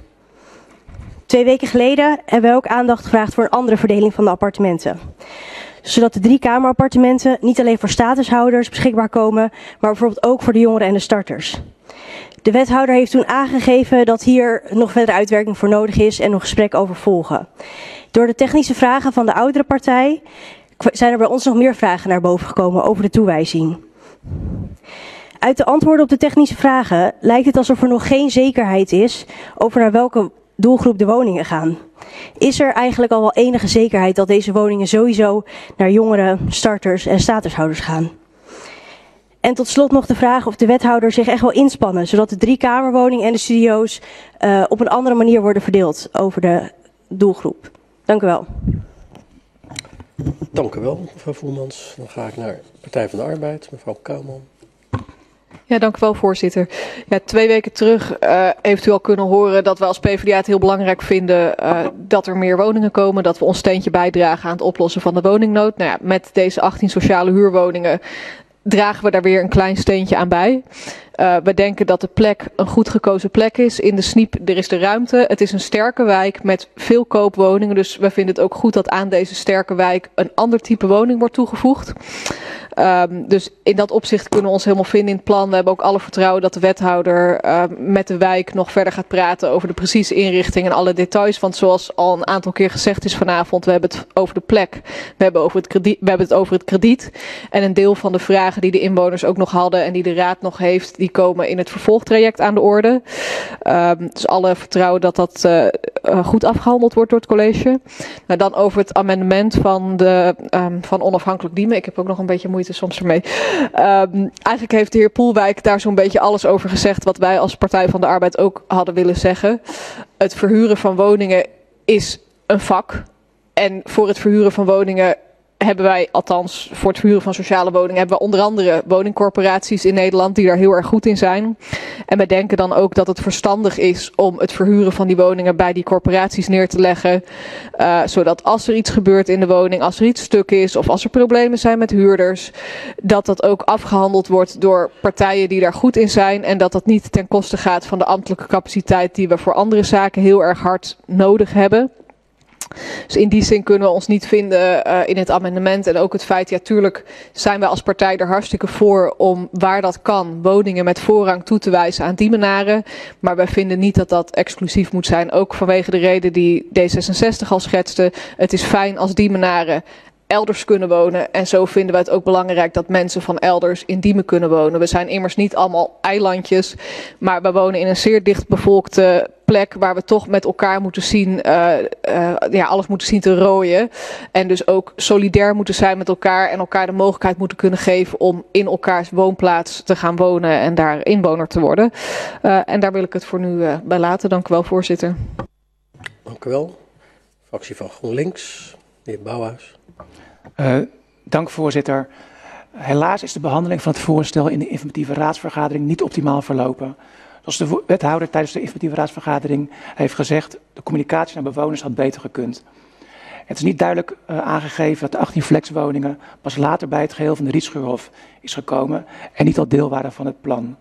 Twee weken geleden hebben we ook aandacht gevraagd voor een andere verdeling van de appartementen. Zodat de drie kamerappartementen niet alleen voor statushouders beschikbaar komen, maar bijvoorbeeld ook voor de jongeren en de starters. De wethouder heeft toen aangegeven dat hier nog verder uitwerking voor nodig is en nog gesprek over volgen. Door de technische vragen van de oudere partij zijn er bij ons nog meer vragen naar boven gekomen over de toewijzing. Uit de antwoorden op de technische vragen lijkt het alsof er nog geen zekerheid is over naar welke doelgroep de woningen gaan. Is er eigenlijk al wel enige zekerheid dat deze woningen sowieso naar jongeren, starters en statushouders gaan? En tot slot nog de vraag of de wethouder zich echt wil inspannen, zodat de drie kamerwoningen en de studio's uh, op een andere manier worden verdeeld over de doelgroep. Dank u wel. Dank u wel, mevrouw Voermans. Dan ga ik naar Partij van de Arbeid, mevrouw Kouwman. Ja, dank u wel, voorzitter. Ja, twee weken terug uh, heeft u al kunnen horen dat we als PvdA het heel belangrijk vinden uh, dat er meer woningen komen. Dat we ons steentje bijdragen aan het oplossen van de woningnood. Nou ja, met deze achttien sociale huurwoningen dragen we daar weer een klein steentje aan bij. Uh, we denken dat de plek een goed gekozen plek is. In de Sniep, er is de ruimte. Het is een sterke wijk met veel koopwoningen. Dus we vinden het ook goed dat aan deze sterke wijk een ander type woning wordt toegevoegd. Um, dus in dat opzicht kunnen we ons helemaal vinden in het plan. We hebben ook alle vertrouwen dat de wethouder uh, met de wijk nog verder gaat praten over de precieze inrichting en alle details. Want zoals al een aantal keer gezegd is vanavond, we hebben het over de plek, we hebben, over het krediet, we hebben het over het krediet. En een deel van de vragen die de inwoners ook nog hadden en die de raad nog heeft, die komen in het vervolgtraject aan de orde. Um, dus alle vertrouwen dat dat uh, uh, goed afgehandeld wordt door het college. Nou, dan over het amendement van, de, um, van onafhankelijk Diemen. Ik heb ook nog een beetje moeite soms ermee. Um, eigenlijk heeft de heer Poelwijk daar zo'n beetje alles over gezegd wat wij als Partij van de Arbeid ook hadden willen zeggen. Het verhuren van woningen is een vak. En voor het verhuren van woningen hebben wij, althans voor het verhuren van sociale woningen, hebben we onder andere woningcorporaties in Nederland die daar heel erg goed in zijn. En wij denken dan ook dat het verstandig is om het verhuren van die woningen bij die corporaties neer te leggen. Uh, zodat als er iets gebeurt in de woning, als er iets stuk is of als er problemen zijn met huurders, dat dat ook afgehandeld wordt door partijen die daar goed in zijn. En dat dat niet ten koste gaat van de ambtelijke capaciteit die we voor andere zaken heel erg hard nodig hebben. Dus in die zin kunnen we ons niet vinden uh, in het amendement. En ook het feit, ja, tuurlijk zijn wij als partij er hartstikke voor om waar dat kan woningen met voorrang toe te wijzen aan Diemenaren. Maar wij vinden niet dat dat exclusief moet zijn. Ook vanwege de reden die D zesenzestig al schetste. Het is fijn als Diemenaren elders kunnen wonen. En zo vinden wij het ook belangrijk dat mensen van elders in Diemen kunnen wonen. We zijn immers niet allemaal eilandjes, maar we wonen in een zeer dichtbevolkte plek waar we toch met elkaar moeten zien, uh, uh, ja, alles moeten zien te rooien. En dus ook solidair moeten zijn met elkaar en elkaar de mogelijkheid moeten kunnen geven om in elkaars woonplaats te gaan wonen en daar inwoner te worden. Uh, en daar wil ik het voor nu uh, bij laten. Dank u wel, voorzitter. Dank u wel. Fractie van GroenLinks, de heer Bouwhuis. Uh, dank voorzitter. Helaas is de behandeling van het voorstel in de informatieve raadsvergadering niet optimaal verlopen. Zoals de wethouder tijdens de informatieve raadsvergadering heeft gezegd, de communicatie naar bewoners had beter gekund. Het is niet duidelijk uh, aangegeven dat de achttien flexwoningen pas later bij het geheel van de Rietschuurhof is gekomen en niet al deel waren van het plan.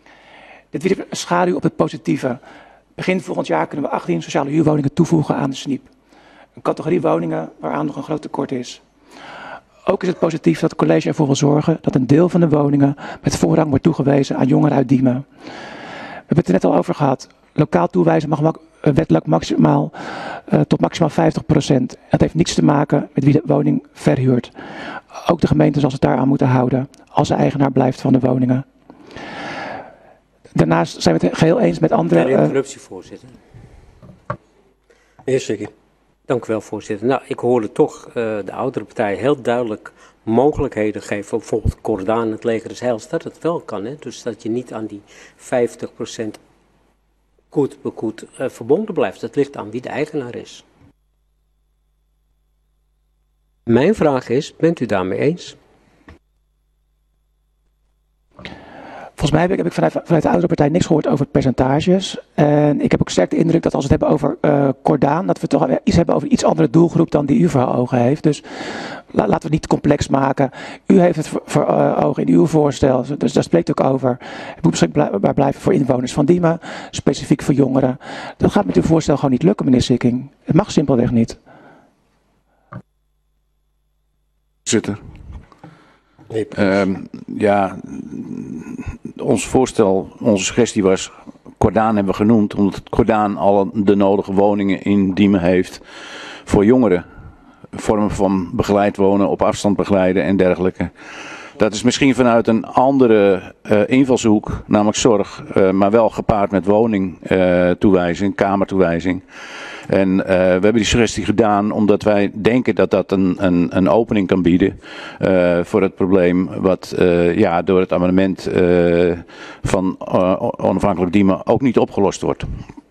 Dit wierp een schaduw op het positieve. Begin volgend jaar kunnen we achttien sociale huurwoningen toevoegen aan de Sniep. Een categorie woningen waaraan nog een groot tekort is. Ook is het positief dat het college ervoor wil zorgen dat een deel van de woningen met voorrang wordt toegewezen aan jongeren uit Diemen. We hebben het er net al over gehad. Lokaal toewijzen mag mak wettelijk maximaal uh, tot maximaal vijftig procent. Dat heeft niets te maken met wie de woning verhuurt. Ook de gemeente zal zich daaraan moeten houden als de eigenaar blijft van de woningen. Daarnaast zijn we het geheel eens met andere... Ja, interruptie, voorzitter. Heer Sikkie. Dank u wel, voorzitter. Nou, ik hoorde toch uh, de oudere partij heel duidelijk mogelijkheden geven, bijvoorbeeld Cordaan, het leger des Heils, dat het wel kan. Hè? Dus dat je niet aan die vijftig procent goed bekoet uh, verbonden blijft. Dat ligt aan wie de eigenaar is. Mijn vraag is, bent u daarmee eens? Volgens mij heb ik, heb ik vanuit, vanuit de oudere partij niks gehoord over percentages. En ik heb ook sterk de indruk dat als we het hebben over uh, Cordaan, dat we toch iets hebben over een iets andere doelgroep dan die u voor ogen heeft. Dus la, laten we het niet complex maken. U heeft het voor, voor uh, ogen in uw voorstel, dus daar spreekt ook over. Het moet beschikbaar blijven voor inwoners van Diemen, specifiek voor jongeren. Dat gaat met uw voorstel gewoon niet lukken, meneer Sikking. Het mag simpelweg niet. Zitten. Um, ja, ons voorstel, onze suggestie was, Cordaan hebben we genoemd, omdat Cordaan al de nodige woningen in Diemen heeft voor jongeren. Vormen van begeleid wonen, op afstand begeleiden en dergelijke. Dat is misschien vanuit een andere uh, invalshoek, namelijk zorg, uh, maar wel gepaard met woningtoewijzing, uh, kamertoewijzing. En uh, we hebben die suggestie gedaan omdat wij denken dat dat een, een, een opening kan bieden uh, voor het probleem wat uh, ja, door het amendement uh, van uh, onafhankelijk Diemen ook niet opgelost wordt.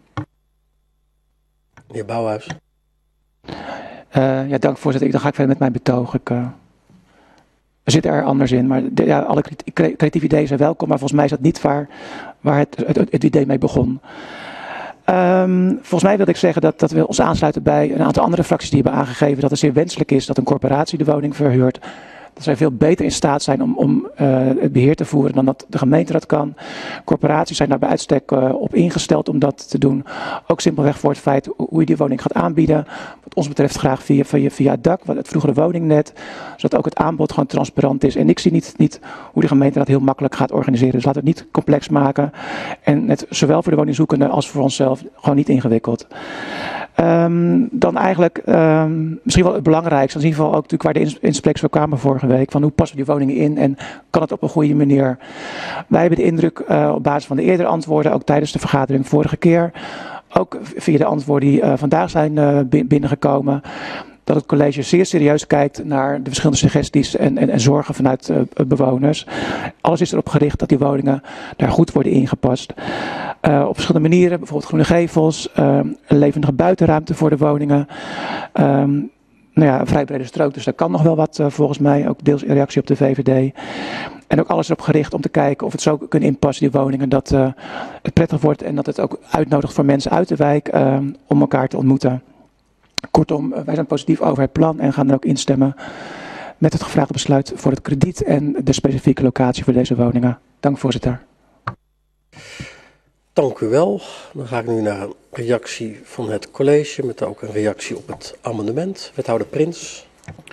Meneer Bouwhuis. Uh, ja, dank voorzitter. Dan ga ik verder met mijn betoog. Ik, uh, we zitten er anders in. Maar de, ja, alle creatieve ideeën zijn welkom, maar volgens mij is dat niet waar, waar het, het, het idee mee begon. Um, volgens mij wil ik zeggen dat, dat we ons aansluiten bij een aantal andere fracties die hebben aangegeven dat het zeer wenselijk is dat een corporatie de woning verhuurt. Dat zij veel beter in staat zijn om, om uh, het beheer te voeren dan dat de gemeente dat kan. Corporaties zijn daar bij uitstek uh, op ingesteld om dat te doen. Ook simpelweg voor het feit hoe je die woning gaat aanbieden. Wat ons betreft graag via, via, via het dak, het vroegere woningnet. Zodat ook het aanbod gewoon transparant is. En ik zie niet, niet hoe de gemeente dat heel makkelijk gaat organiseren. Dus laten we het niet complex maken. En het zowel voor de woningzoekenden als voor onszelf gewoon niet ingewikkeld. Um, dan eigenlijk um, misschien wel het belangrijkste, in ieder geval ook natuurlijk waar de inspecties voor kwamen vorige week, van hoe passen we die woningen in en kan het op een goede manier. Wij hebben de indruk uh, op basis van de eerdere antwoorden, ook tijdens de vergadering vorige keer, ook via de antwoorden die uh, vandaag zijn uh, binnengekomen, dat het college zeer serieus kijkt naar de verschillende suggesties en, en, en zorgen vanuit uh, bewoners. Alles is erop gericht dat die woningen daar goed worden ingepast. Uh, op verschillende manieren, bijvoorbeeld groene gevels, uh, een levendige buitenruimte voor de woningen. Um, nou ja, een vrij brede strook, dus daar kan nog wel wat uh, volgens mij, ook deels in reactie op de V V D. En ook alles erop gericht om te kijken of het zo kunnen inpassen, die woningen, dat uh, het prettig wordt en dat het ook uitnodigt voor mensen uit de wijk uh, om elkaar te ontmoeten. Kortom, wij zijn positief over het plan en gaan er ook instemmen met het gevraagde besluit voor het krediet en de specifieke locatie voor deze woningen. Dank, voorzitter. Dank u wel. Dan ga ik nu naar een reactie van het college met ook een reactie op het amendement. Wethouder Prins.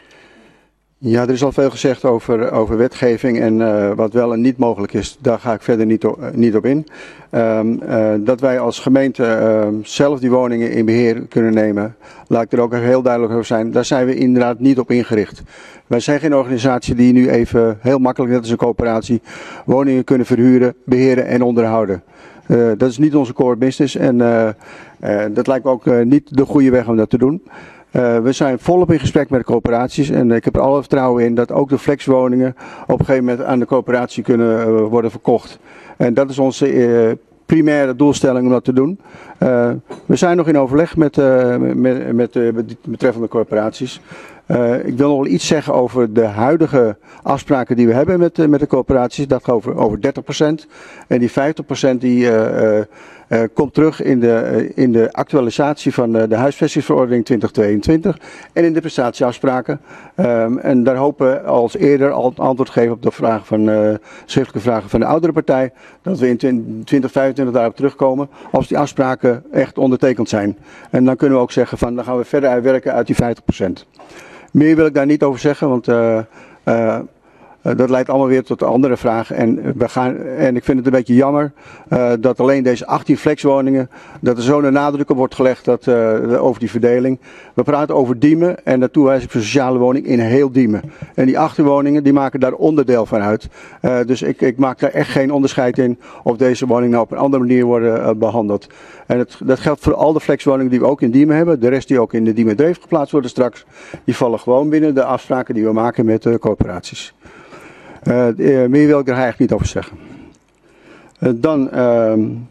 Ja, er is al veel gezegd over, over wetgeving en uh, wat wel en niet mogelijk is. Daar ga ik verder niet, op, uh, niet op in. Um, uh, dat wij als gemeente uh, zelf die woningen in beheer kunnen nemen, laat ik er ook heel duidelijk over zijn. Daar zijn we inderdaad niet op ingericht. Wij zijn geen organisatie die nu even heel makkelijk, net als een coöperatie, woningen kunnen verhuren, beheren en onderhouden. Uh, dat is niet onze core business en uh, uh, dat lijkt me ook uh, niet de goede weg om dat te doen. Uh, we zijn volop in gesprek met de coöperaties en ik heb er alle vertrouwen in dat ook de flexwoningen op een gegeven moment aan de coöperatie kunnen uh, worden verkocht. En dat is onze uh, primaire doelstelling om dat te doen. Uh, we zijn nog in overleg met, uh, met, met de betreffende coöperaties. Uh, ik wil nog wel iets zeggen over de huidige afspraken die we hebben met, uh, met de coöperaties. Dat gaat over, over dertig procent. En die vijftig procent die uh, uh, uh, komt terug in de, uh, in de actualisatie van uh, de huisvestingsverordening twintig tweeëntwintig. En in de prestatieafspraken. Um, en daar hopen we als eerder al antwoord geven op de vragen van, uh, schriftelijke vragen van de oudere partij. Dat we in twintig vijfentwintig daarop terugkomen als die afspraken echt ondertekend zijn. En dan kunnen we ook zeggen van dan gaan we verder uitwerken uit die vijftig procent. Meer wil ik daar niet over zeggen, want uh, uh, dat leidt allemaal weer tot andere vragen. En, we gaan, en ik vind het een beetje jammer uh, dat alleen deze achttien flexwoningen, dat er zo'n nadruk op wordt gelegd dat, uh, over die verdeling. We praten over Diemen en de toewijzing voor sociale woning in heel Diemen. En die achttien woningen die maken daar onderdeel van uit. Uh, dus ik, ik maak daar echt geen onderscheid in of deze woningen nou op een andere manier worden uh, behandeld. En het, dat geldt voor al de flexwoningen die we ook in Diemen hebben. De rest die ook in de Diemen Dreef geplaatst worden straks. Die vallen gewoon binnen de afspraken die we maken met de corporaties. Uh, meer wil ik er eigenlijk niet over zeggen. Uh, dan, uh,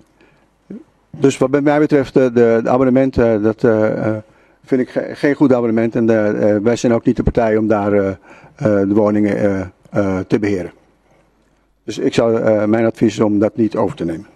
dus wat mij betreft de, de, de abonnementen, dat uh, vind ik ge geen goed abonnement. En de, uh, wij zijn ook niet de partij om daar uh, uh, de woningen uh, uh, te beheren. Dus ik zou, uh, mijn advies is om dat niet over te nemen.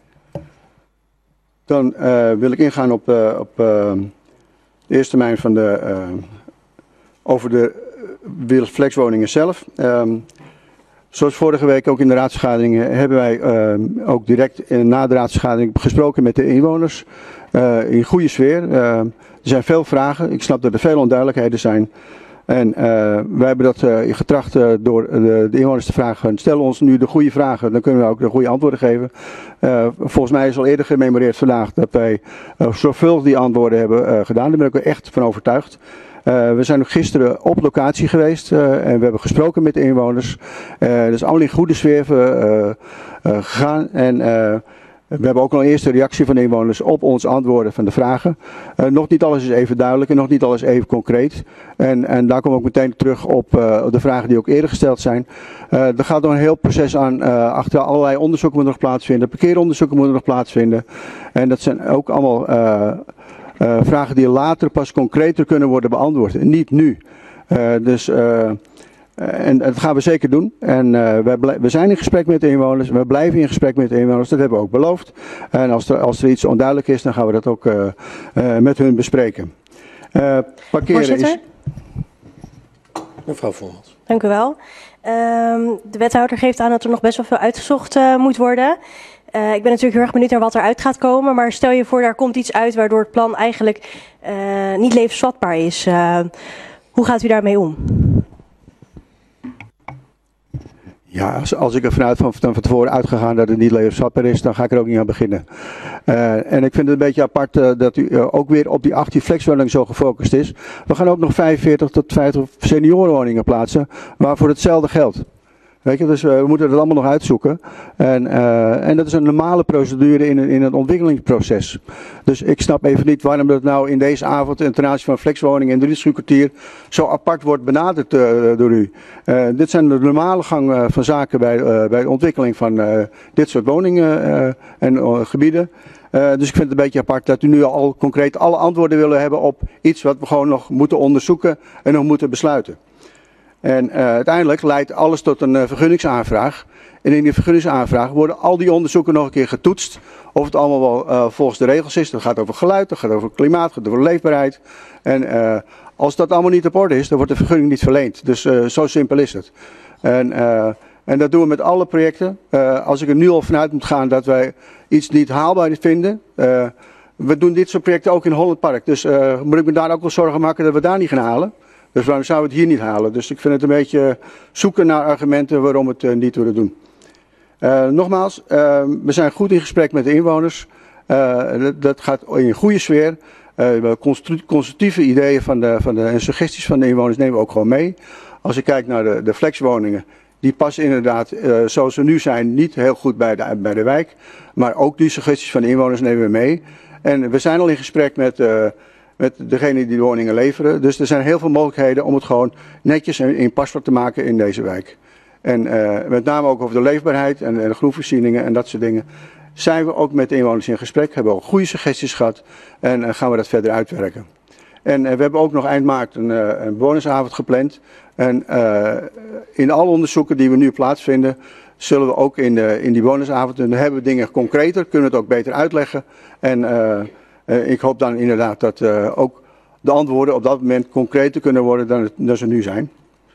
Dan uh, wil ik ingaan op, uh, op uh, de eerste termijn van de, uh, over de flexwoningen zelf. Um, Zoals vorige week ook in de raadsvergadering hebben wij uh, ook direct in, na de raadsvergadering gesproken met de inwoners. Uh, in goede sfeer. Uh, er zijn veel vragen. Ik snap dat er veel onduidelijkheden zijn. En uh, wij hebben dat uh, getracht uh, door de, de inwoners te vragen. Stel ons nu de goede vragen, dan kunnen we ook de goede antwoorden geven. Uh, volgens mij is al eerder gememoreerd vandaag dat wij uh, zorgvuldig die antwoorden hebben uh, gedaan. Daar ben ik er echt van overtuigd. Uh, we zijn ook gisteren op locatie geweest uh, en we hebben gesproken met de inwoners. Uh, dat is allemaal in goede sfeer uh, uh, gegaan. En uh, we hebben ook al een eerste reactie van de inwoners op ons antwoorden van de vragen. Uh, nog niet alles is even duidelijk en nog niet alles even concreet. En, en daar komen we ook meteen terug op uh, de vragen die ook eerder gesteld zijn. Uh, er gaat nog een heel proces aan. Uh, achter allerlei onderzoeken moeten nog plaatsvinden. Parkeeronderzoeken moeten nog plaatsvinden. En dat zijn ook allemaal Uh, Uh, vragen die later pas concreter kunnen worden beantwoord. Niet nu. Uh, dus uh, Uh, en dat gaan we zeker doen. En uh, we, we zijn in gesprek met de inwoners. We blijven in gesprek met de inwoners. Dat hebben we ook beloofd. En als er, als er iets onduidelijk is, dan gaan we dat ook uh, uh, met hun bespreken. Uh, parkeren Voorzitter? is... Mevrouw Voormans. Dank u wel. Um, de wethouder geeft aan dat er nog best wel veel uitgezocht uh, moet worden. Uh, ik ben natuurlijk heel erg benieuwd naar wat eruit gaat komen. Maar stel je voor, daar komt iets uit waardoor het plan eigenlijk uh, niet levensvatbaar is. Uh, hoe gaat u daarmee om? Ja, als, als ik er vanuit van, van tevoren uitgegaan dat het niet levensvatbaar is, dan ga ik er ook niet aan beginnen. Uh, en ik vind het een beetje apart uh, dat u uh, ook weer op die achttien flexwoningen zo gefocust is. We gaan ook nog vijfenveertig tot vijftig seniorenwoningen plaatsen, waarvoor hetzelfde geldt. Weet je, dus uh, we moeten het allemaal nog uitzoeken. En, uh, en dat is een normale procedure in, in het ontwikkelingsproces. Dus ik snap even niet waarom dat nou in deze avond ten aanzien van flexwoningen en drie kwartier zo apart wordt benaderd uh, door u. Uh, dit zijn de normale gang uh, van zaken bij, uh, bij de ontwikkeling van uh, dit soort woningen uh, en uh, gebieden. Uh, dus ik vind het een beetje apart dat u nu al concreet alle antwoorden willen hebben op iets wat we gewoon nog moeten onderzoeken en nog moeten besluiten. En uh, uiteindelijk leidt alles tot een uh, vergunningsaanvraag. En in die vergunningsaanvraag worden al die onderzoeken nog een keer getoetst. Of het allemaal wel uh, volgens de regels is. Dat gaat over geluid, dat gaat over klimaat, dat gaat over leefbaarheid. En uh, als dat allemaal niet op orde is, dan wordt de vergunning niet verleend. Dus uh, zo simpel is het. En, uh, en dat doen we met alle projecten. Uh, als ik er nu al vanuit moet gaan dat wij iets niet haalbaar vinden. Uh, we doen dit soort projecten ook in Holland Park. Dus uh, moet ik me daar ook wel zorgen maken dat we daar niet gaan halen. Dus waarom zouden we het hier niet halen? Dus ik vind het een beetje zoeken naar argumenten waarom we het uh, niet willen doen. Uh, nogmaals, uh, we zijn goed in gesprek met de inwoners. Uh, dat, dat gaat in een goede sfeer. Uh, constructieve ideeën van de, van de, en suggesties van de inwoners nemen we ook gewoon mee. Als ik kijk naar de, de flexwoningen, die passen inderdaad uh, zoals ze nu zijn niet heel goed bij de, bij de wijk. Maar ook die suggesties van de inwoners nemen we mee. En we zijn al in gesprek met... Uh, met degene die de woningen leveren. Dus er zijn heel veel mogelijkheden om het gewoon netjes en inpasbaar te maken in deze wijk. En uh, met name ook over de leefbaarheid en, en de groenvoorzieningen en dat soort dingen. Zijn we ook met de inwoners in gesprek, hebben we ook goede suggesties gehad en uh, gaan we dat verder uitwerken. En uh, we hebben ook nog eind maart een, uh, een bewonersavond gepland. En uh, in alle onderzoeken die we nu plaatsvinden, zullen we ook in, de, in die bewonersavond, en dan hebben we dingen concreter, kunnen we het ook beter uitleggen. En uh, Uh, ik hoop dan inderdaad dat uh, ook de antwoorden op dat moment concreter kunnen worden dan, het, dan ze nu zijn.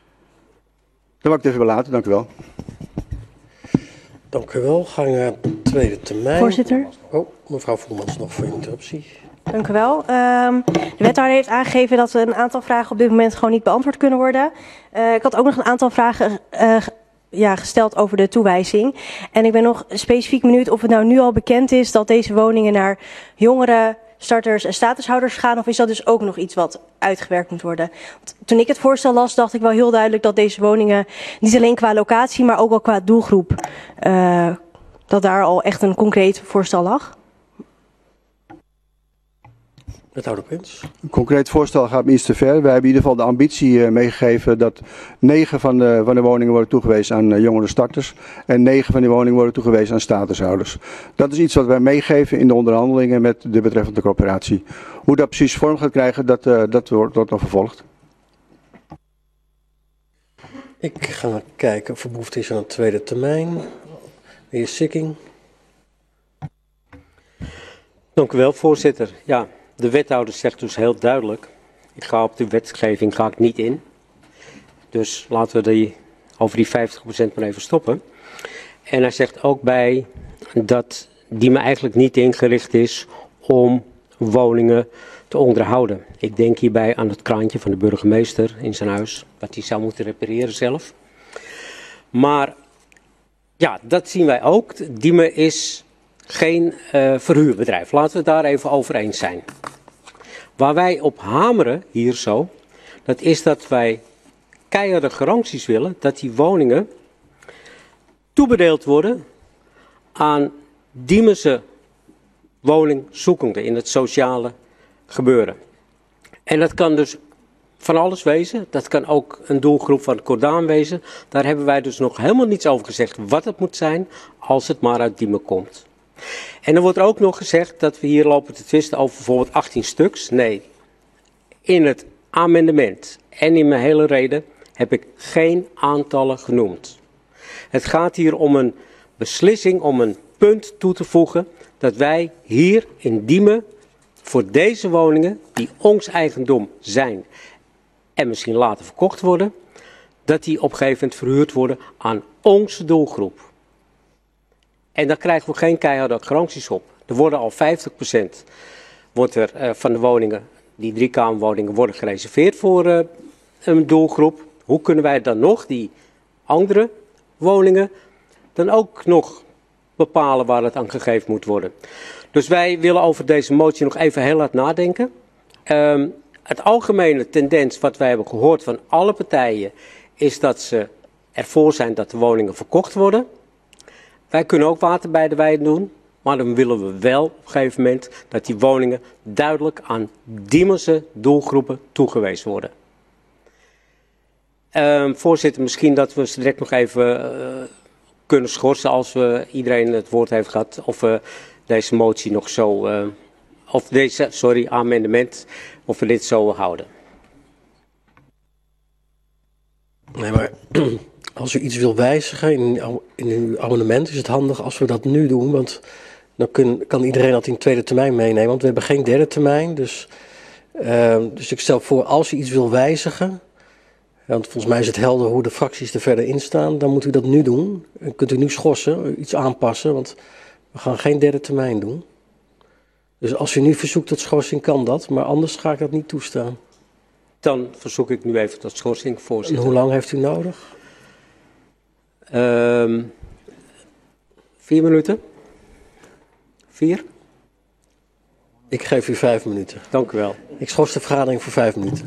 Dat wil ik het even laten, dank u wel. Dank u wel. Gaan we naar de tweede termijn. Voorzitter. Oh, mevrouw Voermans nog voor interruptie. Dank u wel. Um, de wethouder heeft aangegeven dat een aantal vragen op dit moment gewoon niet beantwoord kunnen worden. Uh, ik had ook nog een aantal vragen uh, ja, gesteld over de toewijzing. En ik ben nog specifiek benieuwd of het nou nu al bekend is dat deze woningen naar jongeren, starters en statushouders gaan. Of is dat dus ook nog iets wat uitgewerkt moet worden? Want toen ik het voorstel las, dacht ik wel heel duidelijk dat deze woningen niet alleen qua locatie, maar ook wel qua doelgroep, uh, dat daar al echt een concreet voorstel lag. Wethouder Prins. Een concreet voorstel gaat me iets te ver. Wij hebben in ieder geval de ambitie uh, meegegeven dat negen van de, van de woningen worden toegewezen aan uh, jongere starters. En negen van die woningen worden toegewezen aan statushouders. Dat is iets wat wij meegeven in de onderhandelingen met de betreffende corporatie. Hoe dat precies vorm gaat krijgen, dat, uh, dat wordt, wordt nog vervolgd. Ik ga kijken of er behoefte is aan een tweede termijn. De heer Sikking. Dank u wel, voorzitter. Ja. De wethouder zegt dus heel duidelijk, ik ga op de wetgeving ga ik niet in. Dus laten we die, over die vijftig procent maar even stoppen. En hij zegt ook bij dat die me eigenlijk niet ingericht is om woningen te onderhouden. Ik denk hierbij aan het kraantje van de burgemeester in zijn huis, wat hij zou moeten repareren zelf. Maar ja, dat zien wij ook. Diemen is geen uh, verhuurbedrijf. Laten we het daar even over eens zijn. Waar wij op hameren, hier zo, dat is dat wij keiharde garanties willen dat die woningen toebedeeld worden aan Diemense woningzoekenden in het sociale gebeuren. En dat kan dus van alles wezen. Dat kan ook een doelgroep van de Cordaan wezen. Daar hebben wij dus nog helemaal niets over gezegd wat het moet zijn als het maar uit Diemen komt. En dan wordt er ook nog gezegd dat we hier lopen te twisten over bijvoorbeeld achttien stuks. Nee, in het amendement en in mijn hele reden heb ik geen aantallen genoemd. Het gaat hier om een beslissing, om een punt toe te voegen dat wij hier in Diemen voor deze woningen die ons eigendom zijn en misschien later verkocht worden, dat die op een gegeven moment verhuurd worden aan onze doelgroep. En daar krijgen we geen keiharde garanties op. Er worden al vijftig procent wordt er, uh, van de woningen, die driekamerwoningen, worden gereserveerd voor uh, een doelgroep. Hoe kunnen wij dan nog die andere woningen dan ook nog bepalen waar het aan gegeven moet worden? Dus wij willen over deze motie nog even heel hard nadenken. Um, het algemene tendens wat wij hebben gehoord van alle partijen is dat ze ervoor zijn dat de woningen verkocht worden. Wij kunnen ook water bij de wijn doen, maar dan willen we wel op een gegeven moment dat die woningen duidelijk aan Diemense doelgroepen toegewezen worden. Uh, voorzitter, misschien dat we direct nog even uh, kunnen schorsen als we iedereen het woord heeft gehad, of we deze motie nog zo, uh, of deze, sorry, amendement, of we dit zo houden. Nee, maar als u iets wil wijzigen in, in uw amendement, is het handig als we dat nu doen, want dan kun, kan iedereen dat in tweede termijn meenemen, want we hebben geen derde termijn. Dus, uh, dus ik stel voor, als u iets wil wijzigen, want volgens mij is het helder hoe de fracties er verder in staan, dan moet u dat nu doen. En kunt u nu schorsen, iets aanpassen, want we gaan geen derde termijn doen. Dus als u nu verzoekt tot schorsing, kan dat, maar anders ga ik dat niet toestaan. Dan verzoek ik nu even tot schorsing, voorzitter. En hoe lang heeft u nodig? Um, vier minuten. Vier? Ik geef u vijf minuten. Dank u wel. Ik schors de vergadering voor vijf minuten.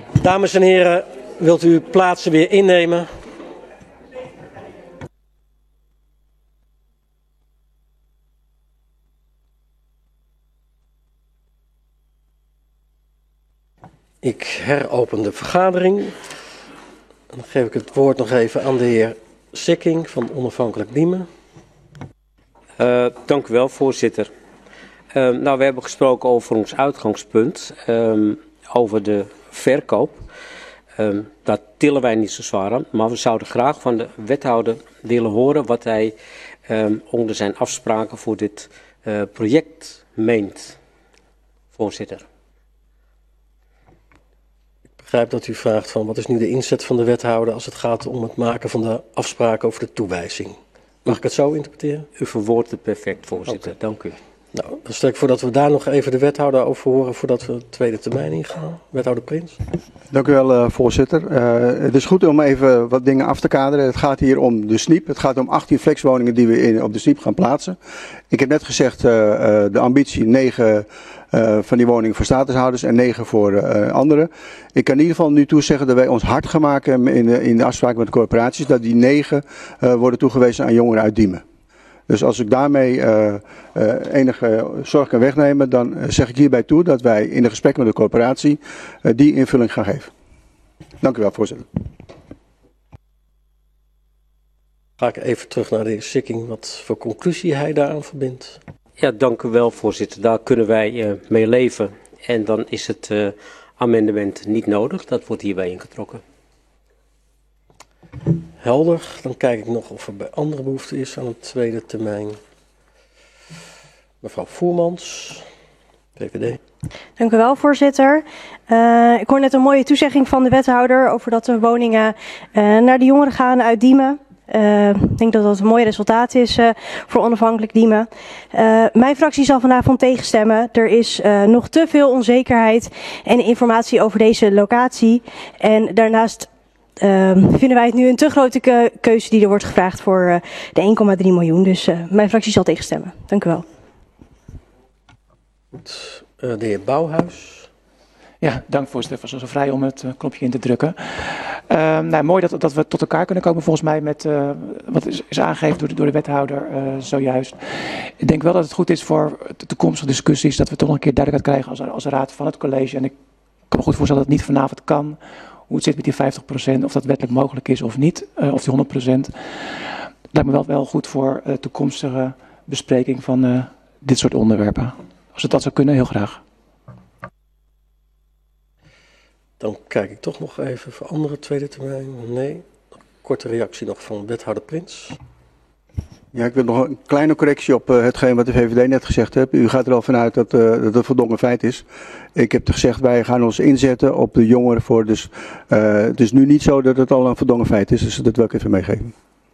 Dames en heren, wilt u uw plaatsen weer innemen? Ik heropen de vergadering. Dan geef ik het woord nog even aan de heer Sikking van Onafhankelijk Diemen. Uh, dank u wel, voorzitter. Uh, nou, we hebben gesproken over ons uitgangspunt, um, over de verkoop. Um, dat tillen wij niet zo zwaar aan, maar we zouden graag van de wethouder willen horen wat hij um, onder zijn afspraken voor dit uh, project meent, voorzitter. Ik begrijp dat u vraagt van wat is nu de inzet van de wethouder als het gaat om het maken van de afspraken over de toewijzing. Mag ik het zo interpreteren? U verwoordt het perfect, voorzitter. Okay. Dank u. Nou, dan stel ik voor dat we daar nog even de wethouder over horen voordat we de tweede termijn ingaan. Wethouder Prins. Dank u wel, uh, voorzitter. Uh, het is goed om even wat dingen af te kaderen. Het gaat hier om de S N I P. Het gaat om achttien flexwoningen die we in, op de S N I P gaan plaatsen. Ik heb net gezegd, uh, uh, de ambitie negen uh, van die woningen voor statushouders en negen voor uh, anderen. Ik kan in ieder geval nu toezeggen dat wij ons hard gaan maken in de, in de afspraken met de corporaties, dat die negen uh, worden toegewezen aan jongeren uit Diemen. Dus als ik daarmee uh, uh, enige zorg kan wegnemen, dan zeg ik hierbij toe dat wij in de gesprekken met de corporatie uh, die invulling gaan geven. Dank u wel, voorzitter. Ga ik even terug naar de heer Sikking, wat voor conclusie hij daaraan verbindt. Ja, dank u wel, voorzitter. Daar kunnen wij uh, mee leven. En dan is het uh, amendement niet nodig. Dat wordt hierbij ingetrokken. Helder. Dan kijk ik nog of er bij andere behoefte is aan een tweede termijn. Mevrouw Voermans, V V D. Dank u wel, voorzitter. Uh, ik hoor net een mooie toezegging van de wethouder over dat de woningen uh, naar de jongeren gaan uit Diemen. Uh, ik denk dat dat een mooi resultaat is uh, voor Onafhankelijk Diemen. Uh, mijn fractie zal vanavond tegenstemmen. Er is uh, nog te veel onzekerheid en informatie over deze locatie. En daarnaast uh, vinden wij het nu een te grote ke keuze die er wordt gevraagd voor uh, de één komma drie miljoen. Dus uh, mijn fractie zal tegenstemmen. Dank u wel. Goed. Uh, de heer Bouwhuis. Ja, dank voorzitter. Ik was zo vrij om het uh, knopje in te drukken. Uh, nou, mooi dat, dat we tot elkaar kunnen komen volgens mij met uh, wat is, is aangegeven door de, door de wethouder uh, zojuist. Ik denk wel dat het goed is voor de toekomstige discussies dat we toch nog een keer duidelijkheid krijgen als, als raad van het college. En ik kan me goed voorstellen dat het niet vanavond kan. Hoe het zit met die vijftig procent, of dat wettelijk mogelijk is of niet, uh, of die honderd procent. Dat lijkt me wel, wel goed voor uh, toekomstige bespreking van uh, dit soort onderwerpen. Als het dat zou kunnen, heel graag. Dan kijk ik toch nog even voor andere tweede termijn. Nee. Korte reactie nog van wethouder Prins. Ja, ik wil nog een kleine correctie op uh, hetgeen wat de V V D net gezegd heeft. U gaat er al vanuit dat, uh, dat het voldongen feit is. Ik heb gezegd, wij gaan ons inzetten op de jongeren voor. Dus uh, het is nu niet zo dat het al een voldongen feit is. Dus dat wil ik even meegeven.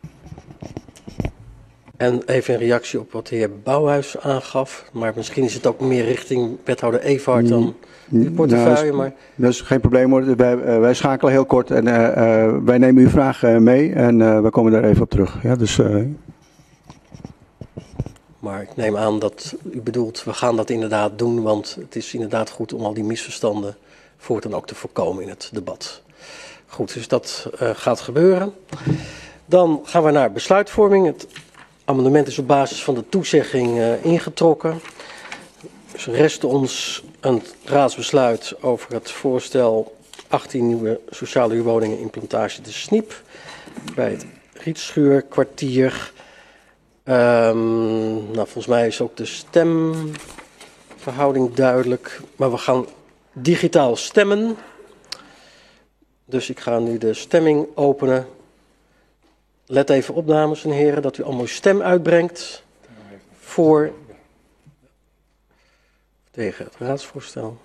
En even een reactie op wat de heer Bouwhuis aangaf. Maar misschien is het ook meer richting wethouder Everhard dan uw portefeuille. Nou, maar... Dat is geen probleem hoor. Wij, uh, wij schakelen heel kort en uh, uh, wij nemen uw vraag uh, mee. En uh, wij komen daar even op terug. Ja, dus, uh... Maar ik neem aan dat u bedoelt, we gaan dat inderdaad doen. Want het is inderdaad goed om al die misverstanden voortaan ook te voorkomen in het debat. Goed, dus dat uh, gaat gebeuren. Dan gaan we naar besluitvorming. Het amendement is op basis van de toezegging uh, ingetrokken. Dus rest ons een raadsbesluit over het voorstel achttien nieuwe sociale huurwoningen in plantage de S N I P bij het Rietschuurkwartier. Um, nou, volgens mij is ook de stemverhouding duidelijk, maar we gaan digitaal stemmen. Dus ik ga nu de stemming openen. Let even op, dames en heren, dat u allemaal uw stem uitbrengt voor tegen het raadsvoorstel.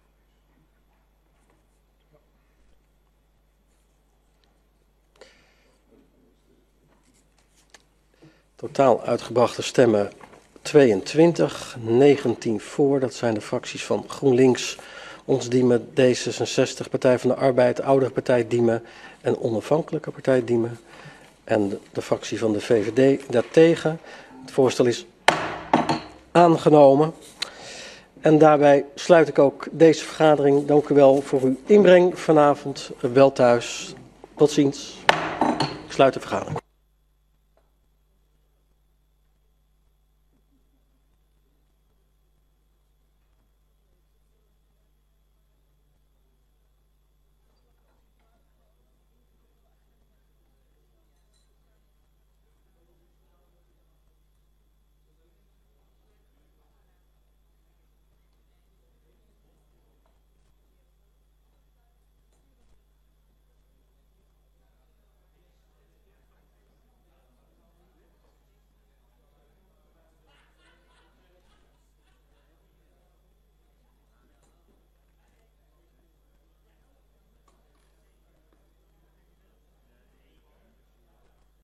Totaal uitgebrachte stemmen tweeëntwintig, negentien voor. Dat zijn de fracties van GroenLinks, Ons Diemen, D zesenzestig, Partij van de Arbeid, Oudere Partij Diemen en Onafhankelijke Partij Diemen. En de, de fractie van de V V D daartegen. Het voorstel is aangenomen. En daarbij sluit ik ook deze vergadering. Dank u wel voor uw inbreng vanavond. Wel thuis. Tot ziens. Ik sluit de vergadering.